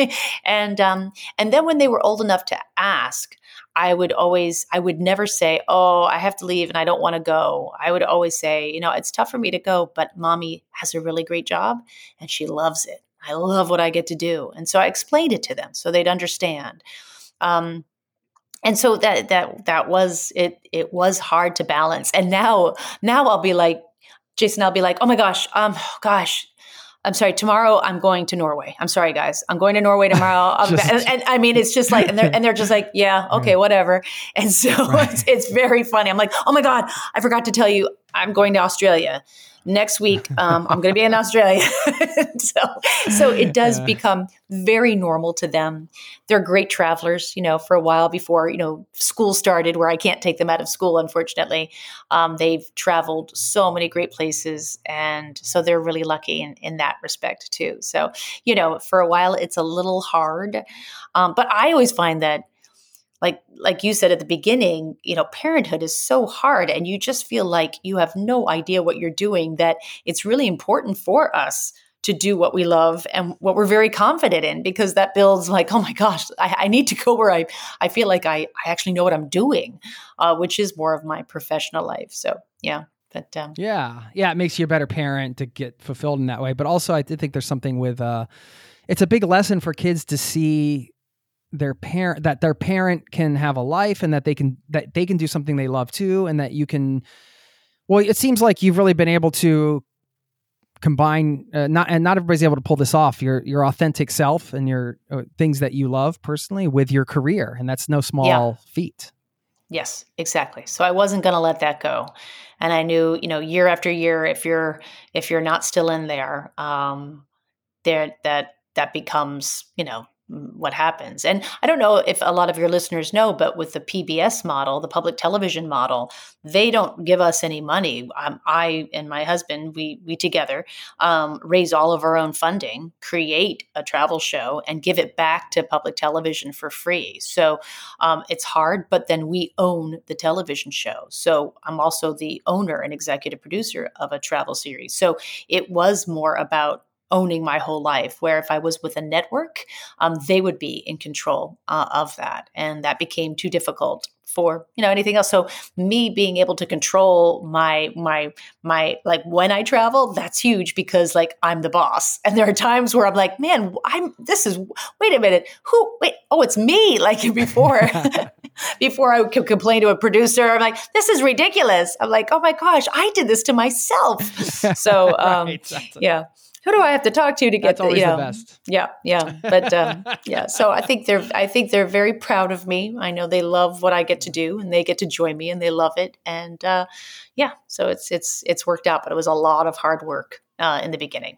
S2: and um, and then when they were old enough to ask, I would always, I would never say, oh, I have to leave and I don't want to go. I would always say, you know, it's tough for me to go, but mommy has a really great job and she loves it. I love what I get to do. And so I explained it to them so they'd understand. Um, And so that that that was it. It was hard to balance. And now now I'll be like, Jason, I'll be like, oh my gosh, um, gosh, I'm sorry. Tomorrow I'm going to Norway. I'm sorry, guys. I'm going to Norway tomorrow. I'll be
S1: Just-
S2: back. and, and I mean, it's just like, and they're and they're just like, yeah, okay, whatever. And so it's, it's very funny. I'm like, oh my god, I forgot to tell you, I'm going to Australia next week. Um, I'm going to be in Australia. so, so it does
S1: Yeah.
S2: become very normal to them. They're great travelers, you know, for a while before, you know, school started where I can't take them out of school, unfortunately. Um, they've traveled so many great places. And so they're really lucky in, in that respect too. So, you know, for a while it's a little hard. Um, but I always find that Like like you said at the beginning, you know, parenthood is so hard and you just feel like you have no idea what you're doing, that it's really important for us to do what we love and what we're very confident in, because that builds like, oh my gosh, I, I need to go where I, I feel like I, I actually know what I'm doing, uh, which is more of my professional life. So, yeah. But um,
S1: Yeah. Yeah. It makes you a better parent to get fulfilled in that way. But also I did think there's something with, uh, it's a big lesson for kids to see their parent, that their parent can have a life and that they can, that they can do something they love too. And that you can, well, it seems like you've really been able to combine, uh, not, and not everybody's able to pull this off, your, your authentic self and your uh, things that you love personally with your career. And that's no small
S2: Yeah.
S1: feat.
S2: Yes, exactly. So I wasn't going to let that go. And I knew, you know, year after year, if you're, if you're not still in there, um, there, that, that becomes, you know, what happens. And I don't know if a lot of your listeners know, but with the P B S model, the public television model, they don't give us any money. Um, I and my husband, we we together um, raise all of our own funding, create a travel show, and give it back to public television for free. So um, it's hard, but then we own the television show. So I'm also the owner and executive producer of a travel series. So it was more about owning my whole life, where if I was with a network, um, they would be in control uh, of that. And that became too difficult for, you know, anything else. So me being able to control my, my, my, like when I travel, that's huge because like I'm the boss. And there are times where I'm like, man, I'm, this is, wait a minute, who, wait, oh, it's me. Like before, before I could complain to a producer, I'm like, this is ridiculous. I'm like, oh my gosh, I did this to myself. So, um,
S1: Right, that's-
S2: yeah. Who do I have to talk to to get
S1: That's
S2: the,
S1: always
S2: you
S1: the
S2: know,
S1: best.
S2: Yeah, yeah, but um, yeah. So I think they're, I think they're very proud of me. I know they love what I get to do, and they get to join me, and they love it. And uh, yeah, so it's it's it's worked out, but it was a lot of hard work uh, in the beginning.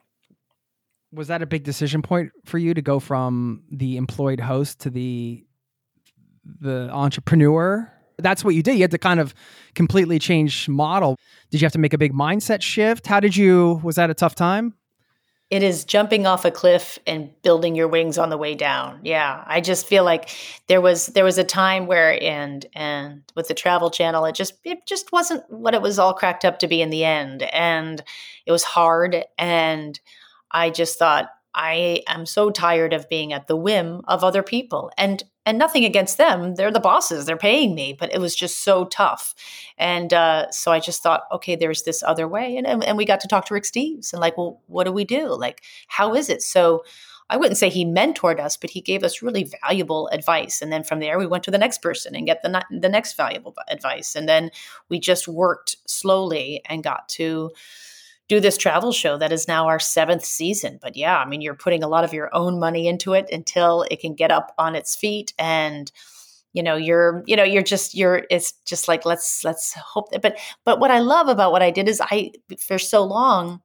S1: Was that a big decision point for you to go from the employed host to the the entrepreneur? That's what you did. You had to kind of completely change model. Did you have to make a big mindset shift? How did you, was that a tough time?
S2: It is jumping off a cliff and building your wings on the way down. Yeah. I just feel like there was there was a time where and and with the Travel Channel, it just it just wasn't what it was all cracked up to be in the end. And it was hard. And I just thought, I am so tired of being at the whim of other people. And and nothing against them. They're the bosses. They're paying me. But it was just so tough. And uh, so I just thought, okay, there's this other way. And, and we got to talk to Rick Steves and like, well, what do we do? Like, how is it? So I wouldn't say he mentored us, but he gave us really valuable advice. And then from there, we went to the next person and get the, the next valuable advice. And then we just worked slowly and got to do this travel show that is now our seventh season. But yeah, I mean, you're putting a lot of your own money into it until it can get up on its feet. And, you know, you're, you know, you're just, you're, it's just like, let's, let's hope that, but, but what I love about what I did is I, for so long,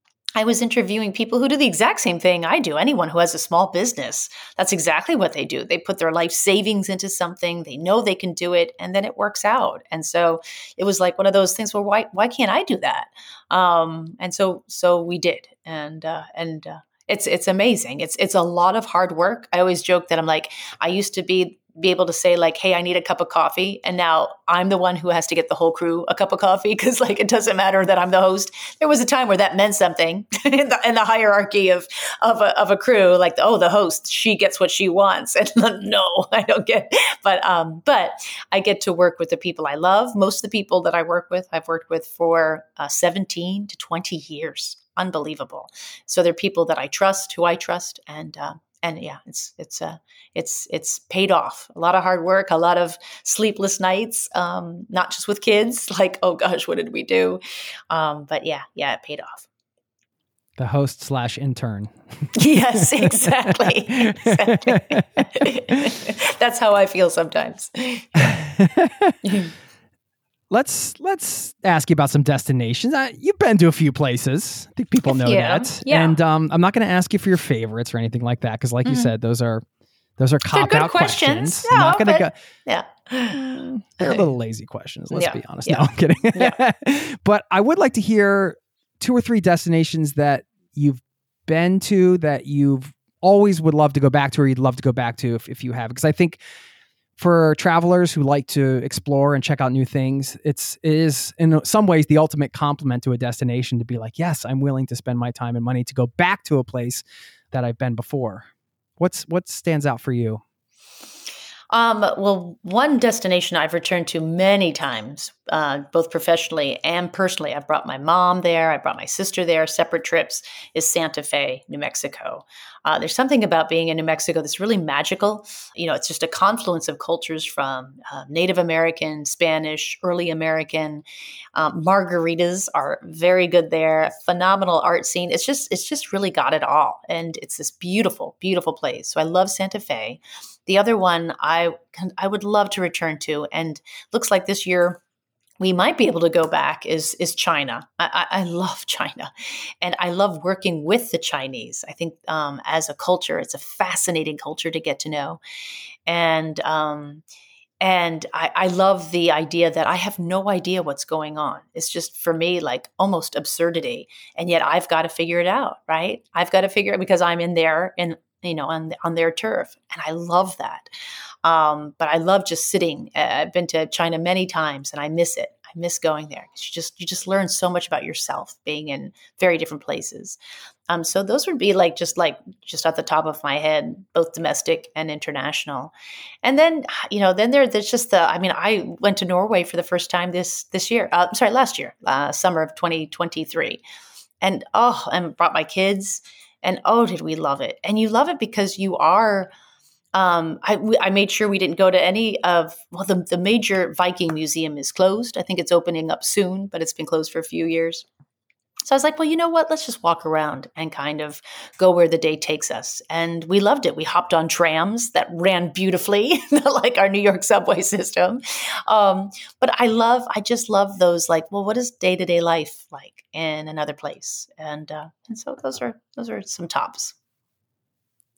S2: I was interviewing people who do the exact same thing I do. Anyone who has a small business, that's exactly what they do. They put their life savings into something. They know they can do it, and then it works out. And so it was like one of those things. Well, why why can't I do that? Um, and so so we did, and uh, and uh, it's it's amazing. It's it's a lot of hard work. I always joke that I'm like I used to be. be able to say like, hey, I need a cup of coffee. And now I'm the one who has to get the whole crew a cup of coffee because like, it doesn't matter that I'm the host. There was a time where that meant something in, the, in the hierarchy of, of a, of a crew, like, oh, the host, she gets what she wants. And no, I don't get, but, um, but I get to work with the people I love. Most of the people that I work with, I've worked with for uh, seventeen to twenty years. Unbelievable. So they're people that I trust, who I trust. And, uh, And yeah, it's it's uh, it's it's paid off. A lot of hard work, a lot of sleepless nights, um, not just with kids. Like, oh gosh, what did we do? Um, but yeah, yeah, it paid off.
S1: The host slash intern.
S2: Yes, exactly. exactly. That's how I feel sometimes.
S1: Let's let's ask you about some destinations. Uh, you've been to a few places. I think people know
S2: Yeah,
S1: that.
S2: yeah.
S1: And um, I'm not going to ask you for your favorites or anything like that because, like
S2: Mhm.
S1: you said, those are those are
S2: They're
S1: cop
S2: good
S1: out
S2: questions.
S1: questions.
S2: Yeah,
S1: I'm not going to
S2: but-
S1: go.
S2: Yeah.
S1: They're a little lazy questions. Let's
S2: Yeah,
S1: be honest.
S2: yeah,
S1: No, I'm kidding.
S2: yeah.
S1: But I would like to hear two or three destinations that you've been to that you've always would love to go back to, or you'd love to go back to if, if you have. Because I think for travelers who like to explore and check out new things, it's it is in some ways the ultimate compliment to a destination to be like, yes, I'm willing to spend my time and money to go back to a place that I've been before. What's what stands out for you?
S2: Um, well, one destination I've returned to many times, uh, both professionally and personally. I've brought my mom there. I brought my sister there, separate trips, is Santa Fe, New Mexico. Uh, there's something about being in New Mexico that's really magical. You know, it's just a confluence of cultures from uh, Native American, Spanish, early American. Um, margaritas are very good there. Phenomenal art scene. It's just, it's just really got it all. And it's this beautiful, beautiful place. So I love Santa Fe. The other one I I would love to return to, and looks like this year we might be able to go back, is is China. I, I, I love China, and I love working with the Chinese. I think um, as a culture, it's a fascinating culture to get to know, and um, and I, I love the idea that I have no idea what's going on. It's just for me like almost absurdity, and yet I've got to figure it out, right? I've got to figure it because I'm in there in you know, on on their turf, and I love that. Um, but I love just sitting. Uh, I've been to China many times, and I miss it. I miss going there. You just you just learn so much about yourself being in very different places. Um, so those would be like just like just at the top of my head, both domestic and international. And then you know, then there, there's just the. I mean, I went to Norway for the first time this this year. Uh, sorry, last year, uh, summer of twenty twenty-three, and oh, and brought my kids. And oh, did we love it? And you love it because you are. Um, I, we, I made sure we didn't go to any of. Well, the the major Viking museum is closed. I think it's opening up soon, but it's been closed for a few years. So I was like, well, you know what? Let's just walk around and kind of go where the day takes us. And we loved it. We hopped on trams that ran beautifully, like our New York subway system. Um, but I love, I just love those like, well, what is day-to-day life like in another place? And uh, and so those are those are some tops.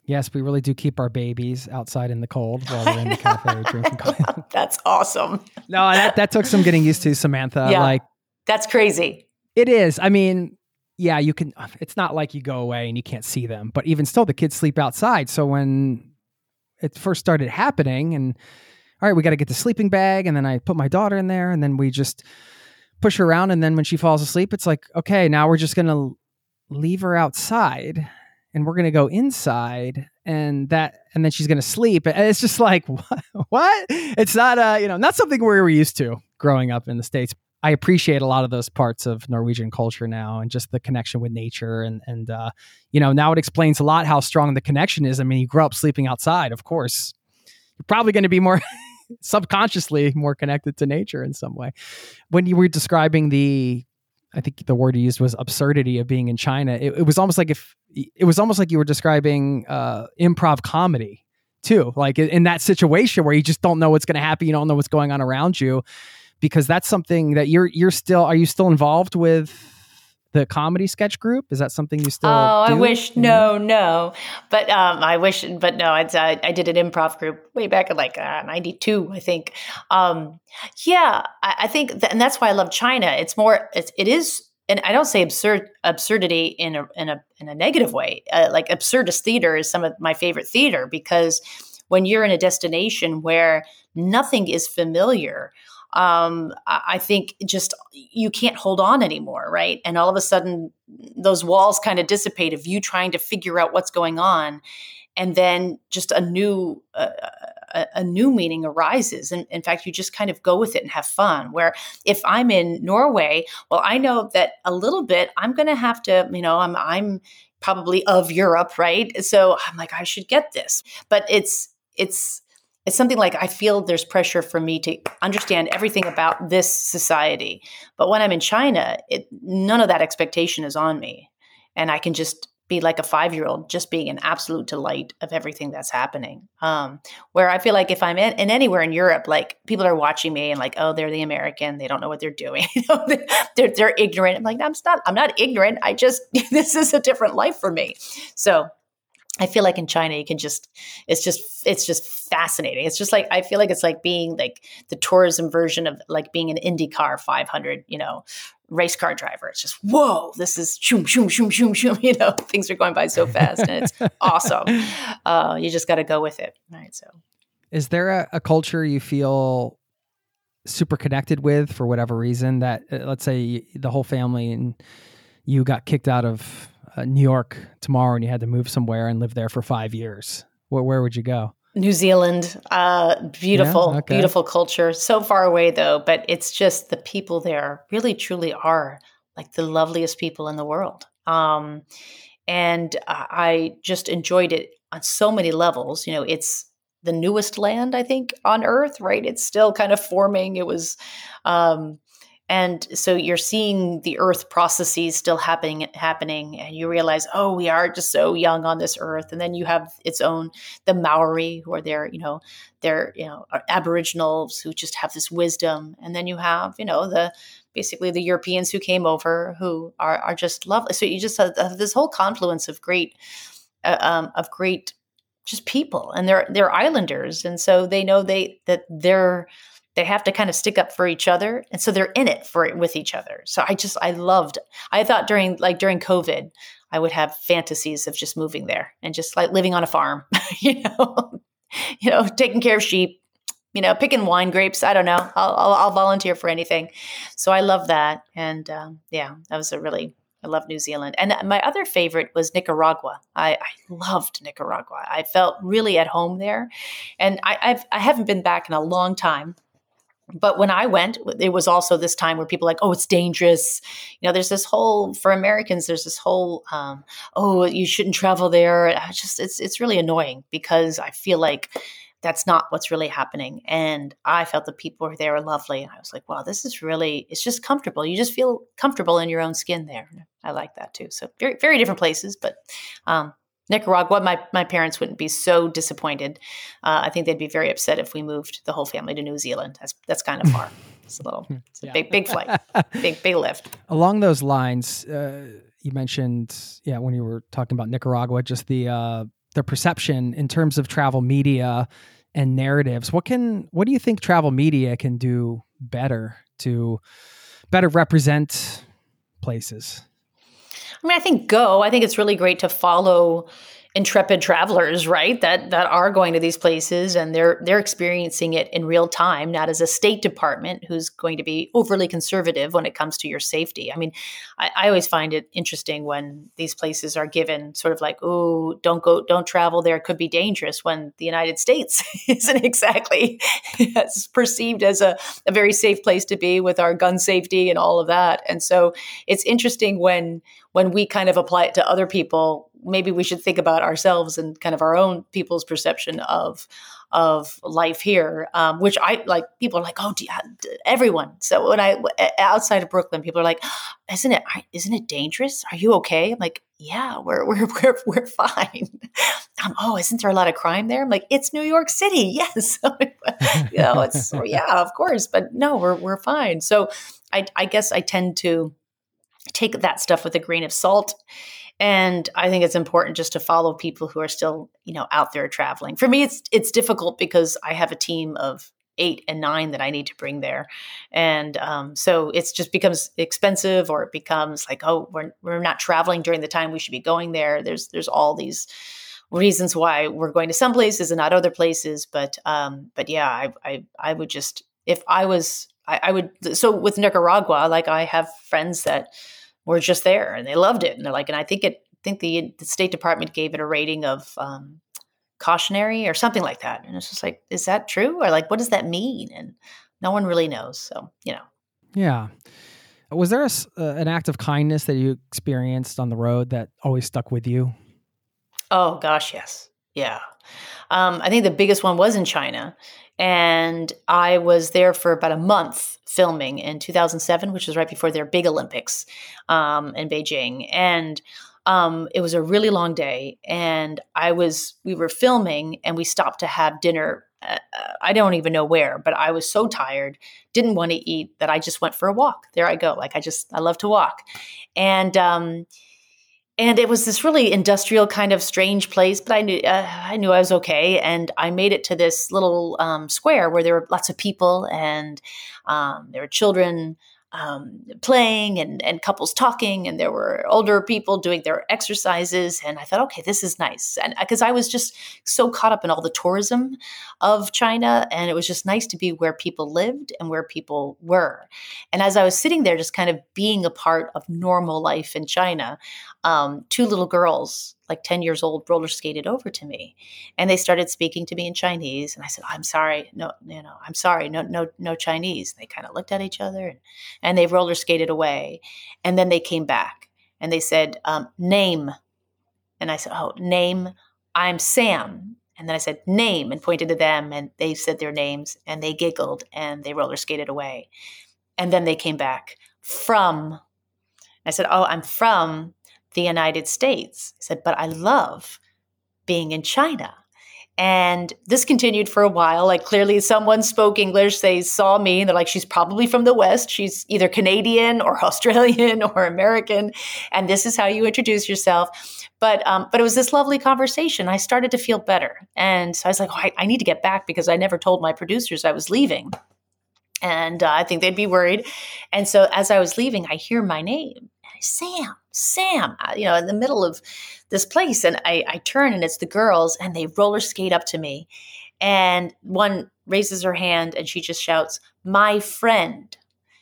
S1: Yes, we really do keep our babies outside in the cold while they're in the cafe drinking coffee.
S2: That's awesome.
S1: No, that, that took some getting used to, Samantha.
S2: Yeah,
S1: like
S2: that's crazy.
S1: It is. I mean, yeah, you can, it's not like you go away and you can't see them, but even still, the kids sleep outside. So when it first started happening and, all right, we got to get the sleeping bag. And then I put my daughter in there and then we just push her around. And then when she falls asleep, it's like, okay, now we're just going to leave her outside and we're going to go inside and that, and then she's going to sleep. And it's just like, what? what? It's not, uh, you know, not something we were used to growing up in the States. I appreciate a lot of those parts of Norwegian culture now and just the connection with nature. And, and, uh, you know, now it explains a lot how strong the connection is. I mean, you grow up sleeping outside, of course, you're probably going to be more subconsciously more connected to nature in some way. When you were describing the, I think the word you used was absurdity of being in China. It, it was almost like if it was almost like you were describing uh, improv comedy too. Like in that situation where you just don't know what's going to happen. You don't know what's going on around you, because that's something that you're, you're still, are you still involved with the comedy sketch group? Is that something you still
S2: Oh,
S1: do?
S2: I wish, no, no. But um, I wish, but no, it's, uh, I did an improv group way back in like uh, ninety-two, I think. Um, yeah, I, I think, that, and that's why I love China. It's more, it's, it is, and I don't say absurd absurdity in a, in a, in a negative way. Uh, like absurdist theater is some of my favorite theater, because when you're in a destination where nothing is familiar, Um, I think just you can't hold on anymore, right? And all of a sudden, those walls kind of dissipate of you trying to figure out what's going on, and then just a new uh, a, a new meaning arises. And in fact, you just kind of go with it and have fun. Where if I'm in Norway, well, I know that a little bit I'm going to have to, you know, I'm I'm probably of Europe, right? So I'm like, I should get this, but it's it's. It's something like I feel there's pressure for me to understand everything about this society. But when I'm in China, it, none of that expectation is on me. And I can just be like a five-year-old, just being an absolute delight of everything that's happening. Um, where I feel like if I'm in, in anywhere in Europe, like people are watching me and like, oh, they're the American. They don't know what they're doing. they're, they're ignorant. I'm like, I'm not, I'm not ignorant. I just, this is a different life for me. So I feel like in China, you can just, it's just, it's just fascinating. It's just like, I feel like it's like being like the tourism version of like being an IndyCar five hundred, you know, race car driver. It's just, whoa, this is shoom, shoom, shoom, shoom, shoom, you know, things are going by so fast and it's awesome. Uh, you just got to go with it. Right. So
S1: is there a, a culture you feel super connected with for whatever reason that uh, let's say the whole family and you got kicked out of Uh, New York tomorrow and you had to move somewhere and live there for five years, where, where would you go?
S2: New Zealand, uh, beautiful,
S1: Yeah, okay.
S2: beautiful culture. So far away though, but it's just the people there really truly are like the loveliest people in the world. Um, and uh, I just enjoyed it on so many levels. You know, it's the newest land, I think, on earth, right? It's still kind of forming. It was, um, And so you're seeing the earth processes still happening, happening, and you realize, oh, we are just so young on this earth. And then you have its own, the Maori, who are there, you know, they're, you know, Aboriginals who just have this wisdom. And then you have, you know, the, basically the Europeans who came over who are, are just lovely. So you just have, have this whole confluence of great, uh, um, of great just people, and they're, they're islanders. And so they know they, that they're, they have to kind of stick up for each other. And so they're in it for it with each other. So I just, I loved, I thought during, like during COVID, I would have fantasies of just moving there and just like living on a farm, you know, you know, taking care of sheep, you know, picking wine grapes. I don't know. I'll, I'll, I'll volunteer for anything. So I love that. And um, yeah, that was a really, I love New Zealand. And my other favorite was Nicaragua. I, I loved Nicaragua. I felt really at home there. And I, I've, I haven't been back in a long time. But when I went, it was also this time where people are like, oh, it's dangerous. You know, there's this whole, for Americans, there's this whole, um, oh, you shouldn't travel there. I just, it's, it's really annoying because I feel like that's not what's really happening. And I felt the people were there were lovely. And I was like, wow, this is really, it's just comfortable. You just feel comfortable in your own skin there. I like that too. So very, very different places, but, um, Nicaragua, my, my parents wouldn't be so disappointed. Uh, I think they'd be very upset if we moved the whole family to New Zealand. That's that's kind of far. It's a little, it's a yeah. big, big flight, big, big lift.
S1: Along those lines, uh, you mentioned, yeah, when you were talking about Nicaragua, just the uh, the perception in terms of travel media and narratives. What can what do you think travel media can do better to better represent places?
S2: I mean, I think go. I think it's really great to follow intrepid travelers, right? That that are going to these places and they're they're experiencing it in real time, not as a State Department who's going to be overly conservative when it comes to your safety. I mean, I, I always find it interesting when these places are given sort of like, oh, don't go, don't travel there. It could be dangerous, when the United States isn't exactly as perceived as a, a very safe place to be with our gun safety and all of that. And so it's interesting when when we kind of apply it to other people. Maybe we should think about ourselves and kind of our own people's perception of of life here, um, which I like. People are like, oh, do you, everyone. So when I outside of Brooklyn, people are like, isn't it isn't it dangerous? Are you okay? I'm like, yeah, we're we're we're we're fine. Um, oh, isn't there a lot of crime there? I'm like, it's New York City. Yes, you know, it's yeah, of course, but no, we're we're fine. So I I guess I tend to take that stuff with a grain of salt. And I think it's important just to follow people who are still, you know, out there traveling. For me, it's it's difficult because I have a team of eight and nine that I need to bring there. And um, so it's just becomes expensive, or it becomes like, oh, we're we're not traveling during the time we should be going there. There's there's all these reasons why we're going to some places and not other places. But um, but yeah, I, I I would just, if I was, I, I would, so with Nicaragua, like I have friends that were just there and they loved it. And they're like, and I think it, think the, the State Department gave it a rating of um, cautionary or something like that. And it's just like, is that true? Or like, what does that mean? And no one really knows. So, you know.
S1: Yeah. Was there a, uh, an act of kindness that you experienced on the road that always stuck with you?
S2: Oh gosh, yes. Yeah. Um, I think the biggest one was in China. And I was there for about a month filming in two thousand seven, which was right before their big Olympics um, in Beijing. And um, it was a really long day. And I was, we were filming and we stopped to have dinner. Uh, I don't even know where, but I was so tired, didn't want to eat, that I just went for a walk. There I go. Like I just, I love to walk. And, um, And it was this really industrial kind of strange place, but I knew uh, I knew I was okay. And I made it to this little um, square where there were lots of people, and um, there were children um, playing and, and couples talking, and there were older people doing their exercises. And I thought, okay, this is nice. And because I was just so caught up in all the tourism of China, and it was just nice to be where people lived and where people were. And as I was sitting there, just kind of being a part of normal life in China, um, two little girls, like ten years old, roller skated over to me, and they started speaking to me in Chinese. And I said, oh, I'm sorry. No, you know, I'm sorry. No, no, no Chinese. They kind of looked at each other and, and they roller skated away. And then they came back and they said, um, name. And I said, oh, name. I'm Sam. And then I said, name, and pointed to them, and they said their names, and they giggled and they roller skated away. And then they came back from, I said, oh, I'm from the United States. I said, but I love being in China. And this continued for a while. Like clearly someone spoke English. They saw me and they're like, she's probably from the West. She's either Canadian or Australian or American. And this is how you introduce yourself. But um, but it was this lovely conversation. I started to feel better. And so I was like, oh, I, I need to get back, because I never told my producers I was leaving. And uh, I think they'd be worried. And so as I was leaving, I hear my name. Sam, Sam, you know, in the middle of this place. And I, I turn, and it's the girls, and they roller skate up to me. And one raises her hand and she just shouts, my friend.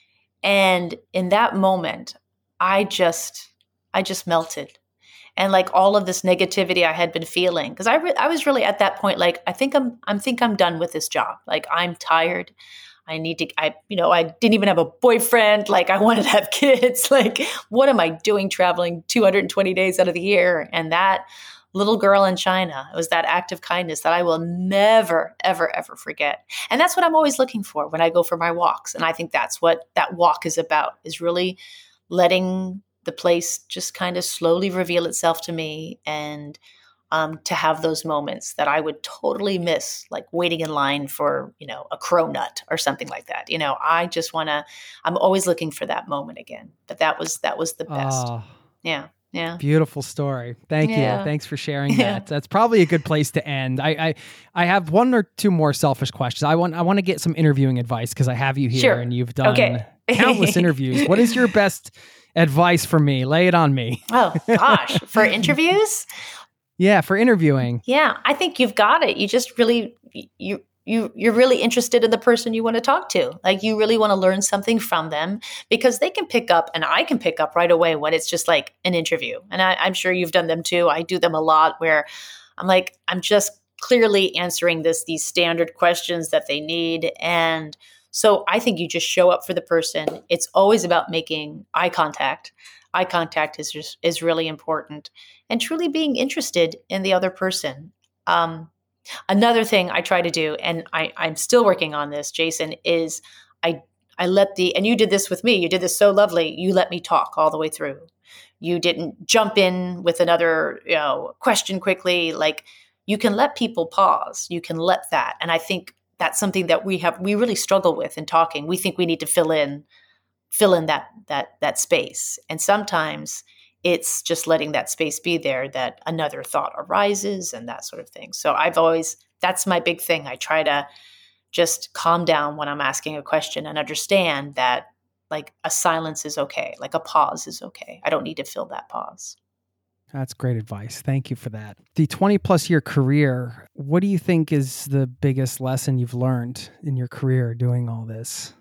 S2: And in that moment, I just, I just melted. And like all of this negativity I had been feeling, because I, re- I was really at that point, like, I think I'm, I think I'm done with this job. Like I'm tired. I need to, I, you know, I didn't even have a boyfriend. Like I wanted to have kids. Like, what am I doing traveling two hundred twenty days out of the year? And that little girl in China, it was that act of kindness that I will never, ever, ever forget. And that's what I'm always looking for when I go for my walks. And I think that's what that walk is about, is really letting the place just kind of slowly reveal itself to me, and Um, to have those moments that I would totally miss, like waiting in line for, you know, a cronut or something like that. You know, I just want to, I'm always looking for that moment again. But that was, that was the best.
S1: Oh,
S2: yeah. Yeah.
S1: Beautiful story. Thank
S2: Yeah.
S1: you. Thanks for sharing
S2: Yeah.
S1: that. That's probably a good place to end. I, I I have one or two more selfish questions. I want I want to get some interviewing advice because I have you here
S2: Sure.
S1: and you've done
S2: Okay.
S1: countless interviews. What is your best advice for me? Lay it on me.
S2: Oh gosh, for interviews?
S1: Yeah, for interviewing.
S2: Yeah, I think you've got it. You just really you you you're really interested in the person you want to talk to. Like you really want to learn something from them because they can pick up, and I can pick up right away when it's just like an interview. And I, I'm sure you've done them too. I do them a lot where I'm like, I'm just clearly answering this these standard questions that they need. And so I think you just show up for the person. It's always about making eye contact. Eye contact is just, is really important, and truly being interested in the other person. Um, another thing I try to do, and I, I'm still working on this, Jason, is I I let the, and you did this with me. You did this so lovely. You let me talk all the way through. You didn't jump in with another, you know, question quickly. Like you can let people pause. You can let that, and I think that's something that we have we really struggle with in talking. We think we need to fill in. fill in that that that space. And sometimes it's just letting that space be there that another thought arises and that sort of thing. So I've always, that's my big thing. I try to just calm down when I'm asking a question and understand that like a silence is okay, like a pause is okay. I don't need to fill that pause.
S1: That's great advice. Thank you for that. The twenty plus year career, what do you think is the biggest lesson you've learned in your career doing all this?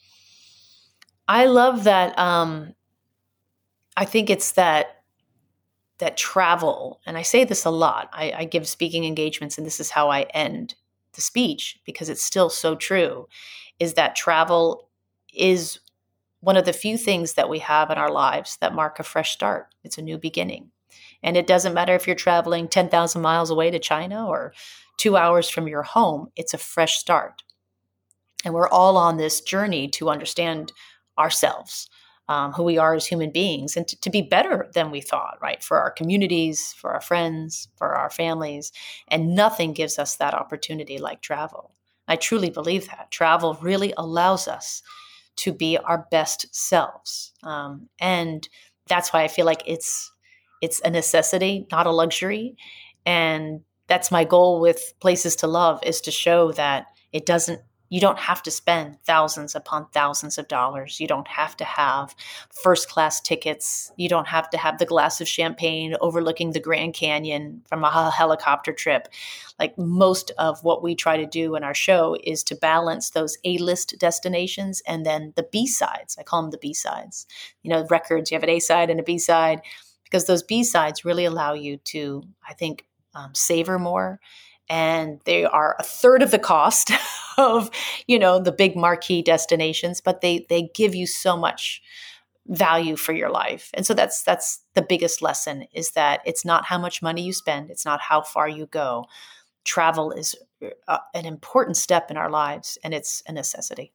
S2: I love that. Um, I think it's that that travel, and I say this a lot. I, I give speaking engagements, and this is how I end the speech because it's still so true. Is that travel is one of the few things that we have in our lives that mark a fresh start. It's a new beginning, and it doesn't matter if you're traveling ten thousand miles away to China or two hours from your home. It's a fresh start, and we're all on this journey to understand ourselves, um, who we are as human beings, and to, to be better than we thought, right? For our communities, for our friends, for our families. And nothing gives us that opportunity like travel. I truly believe that. Travel really allows us to be our best selves. Um, and that's why I feel like it's it's a necessity, not a luxury. And that's my goal with Places to Love, is to show that it doesn't You don't have to spend thousands upon thousands of dollars. You don't have to have first class tickets. You don't have to have the glass of champagne overlooking the Grand Canyon from a helicopter trip. Like most of what we try to do in our show is to balance those A-list destinations and then the B-sides. I call them the B-sides. You know, records, you have an A-side and a B-side, because those B-sides really allow you to, I think, um, savor more. And they are a third of the cost of, you know, the big marquee destinations, but they they give you so much value for your life. And so that's that's the biggest lesson, is that it's not how much money you spend. It's not how far you go. Travel is uh, an important step in our lives, and it's a necessity.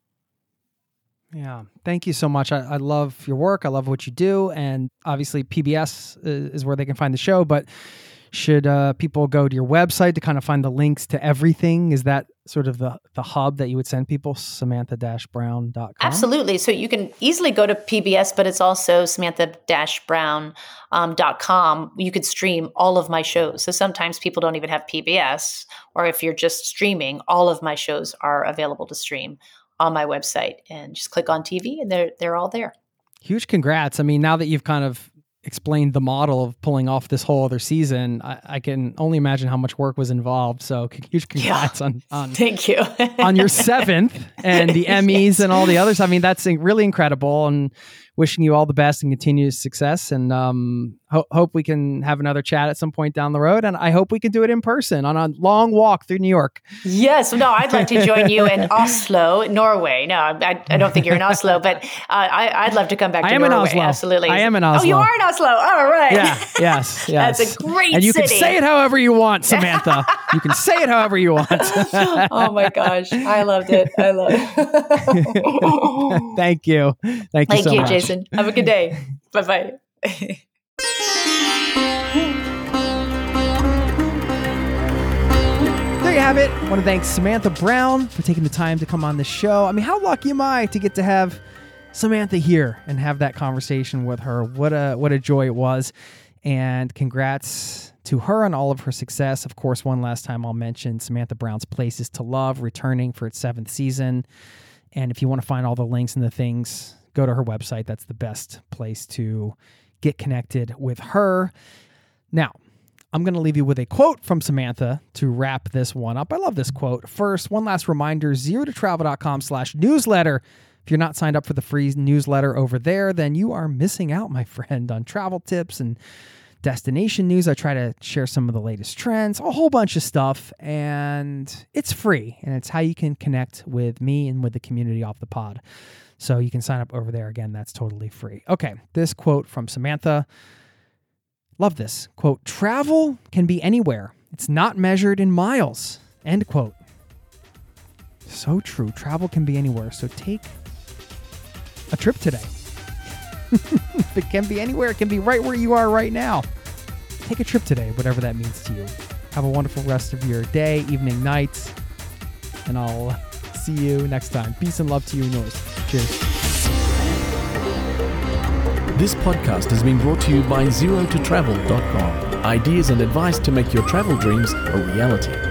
S1: Yeah. Thank you so much. I, I love your work. I love what you do. And obviously P B S is, is where they can find the show, but should uh, people go to your website to kind of find the links to everything? Is that sort of the, the hub that you would send people, samantha dash brown dot com?
S2: Absolutely. So you can easily go to P B S, but it's also samantha dash brown dot com. You could stream all of my shows. So sometimes people don't even have P B S, or if you're just streaming, all of my shows are available to stream on my website, and just click on T V and they're they're all there.
S1: Huge congrats. I mean, now that you've kind of explained the model of pulling off this whole other season, I, I can only imagine how much work was involved. So huge congrats
S2: yeah.
S1: on, on
S2: thank you
S1: on your seventh and the Emmys yes. and all the others. I mean, that's really incredible, and wishing you all the best and continued success. And um, ho- hope we can have another chat at some point down the road. And I hope we can do it in person on a long walk through New York.
S2: Yes. No, I'd like to join you in Oslo, Norway. No, I, I don't think you're in Oslo, but uh, I, I'd love to come back to
S1: I am
S2: Norway.
S1: in Oslo.
S2: Absolutely.
S1: I am in Oslo.
S2: Oh, you are in Oslo. All right.
S1: Yeah. Yes. Yes.
S2: That's a great
S1: And you
S2: city.
S1: can say it however you want, Samantha. You can say it however you want.
S2: Oh my gosh. I loved it. I love it.
S1: Thank you. Thank you
S2: Thank
S1: so
S2: you,
S1: much.
S2: Jason. Have a good day. Bye-bye.
S1: There you have it. I want to thank Samantha Brown for taking the time to come on the show. I mean, how lucky am I to get to have Samantha here and have that conversation with her? What a what a joy it was. And congrats to her on all of her success. Of course, one last time I'll mention Samantha Brown's Places to Love, returning for its seventh season. And if you want to find all the links and the things, go to her website. That's the best place to get connected with her. Now, I'm going to leave you with a quote from Samantha to wrap this one up. I love this quote. First, one last reminder, zero to travel dot com slash newsletter. If you're not signed up for the free newsletter over there, then you are missing out, my friend, on travel tips and destination news. I try to share some of the latest trends, a whole bunch of stuff, and it's free. And it's how you can connect with me and with the community off the pod. So you can sign up over there. Again, that's totally free. Okay, this quote from Samantha. Love this. Quote, travel can be anywhere. It's not measured in miles. End quote. So true. Travel can be anywhere. So take a trip today. If it can be anywhere, it can be right where you are right now. Take a trip today, whatever that means to you. Have a wonderful rest of your day, evening, night, and I'll see you next time. Peace and love to you and yours. Cheers.
S3: This podcast has been brought to you by zero to travel dot com. Ideas and advice to make your travel dreams a reality.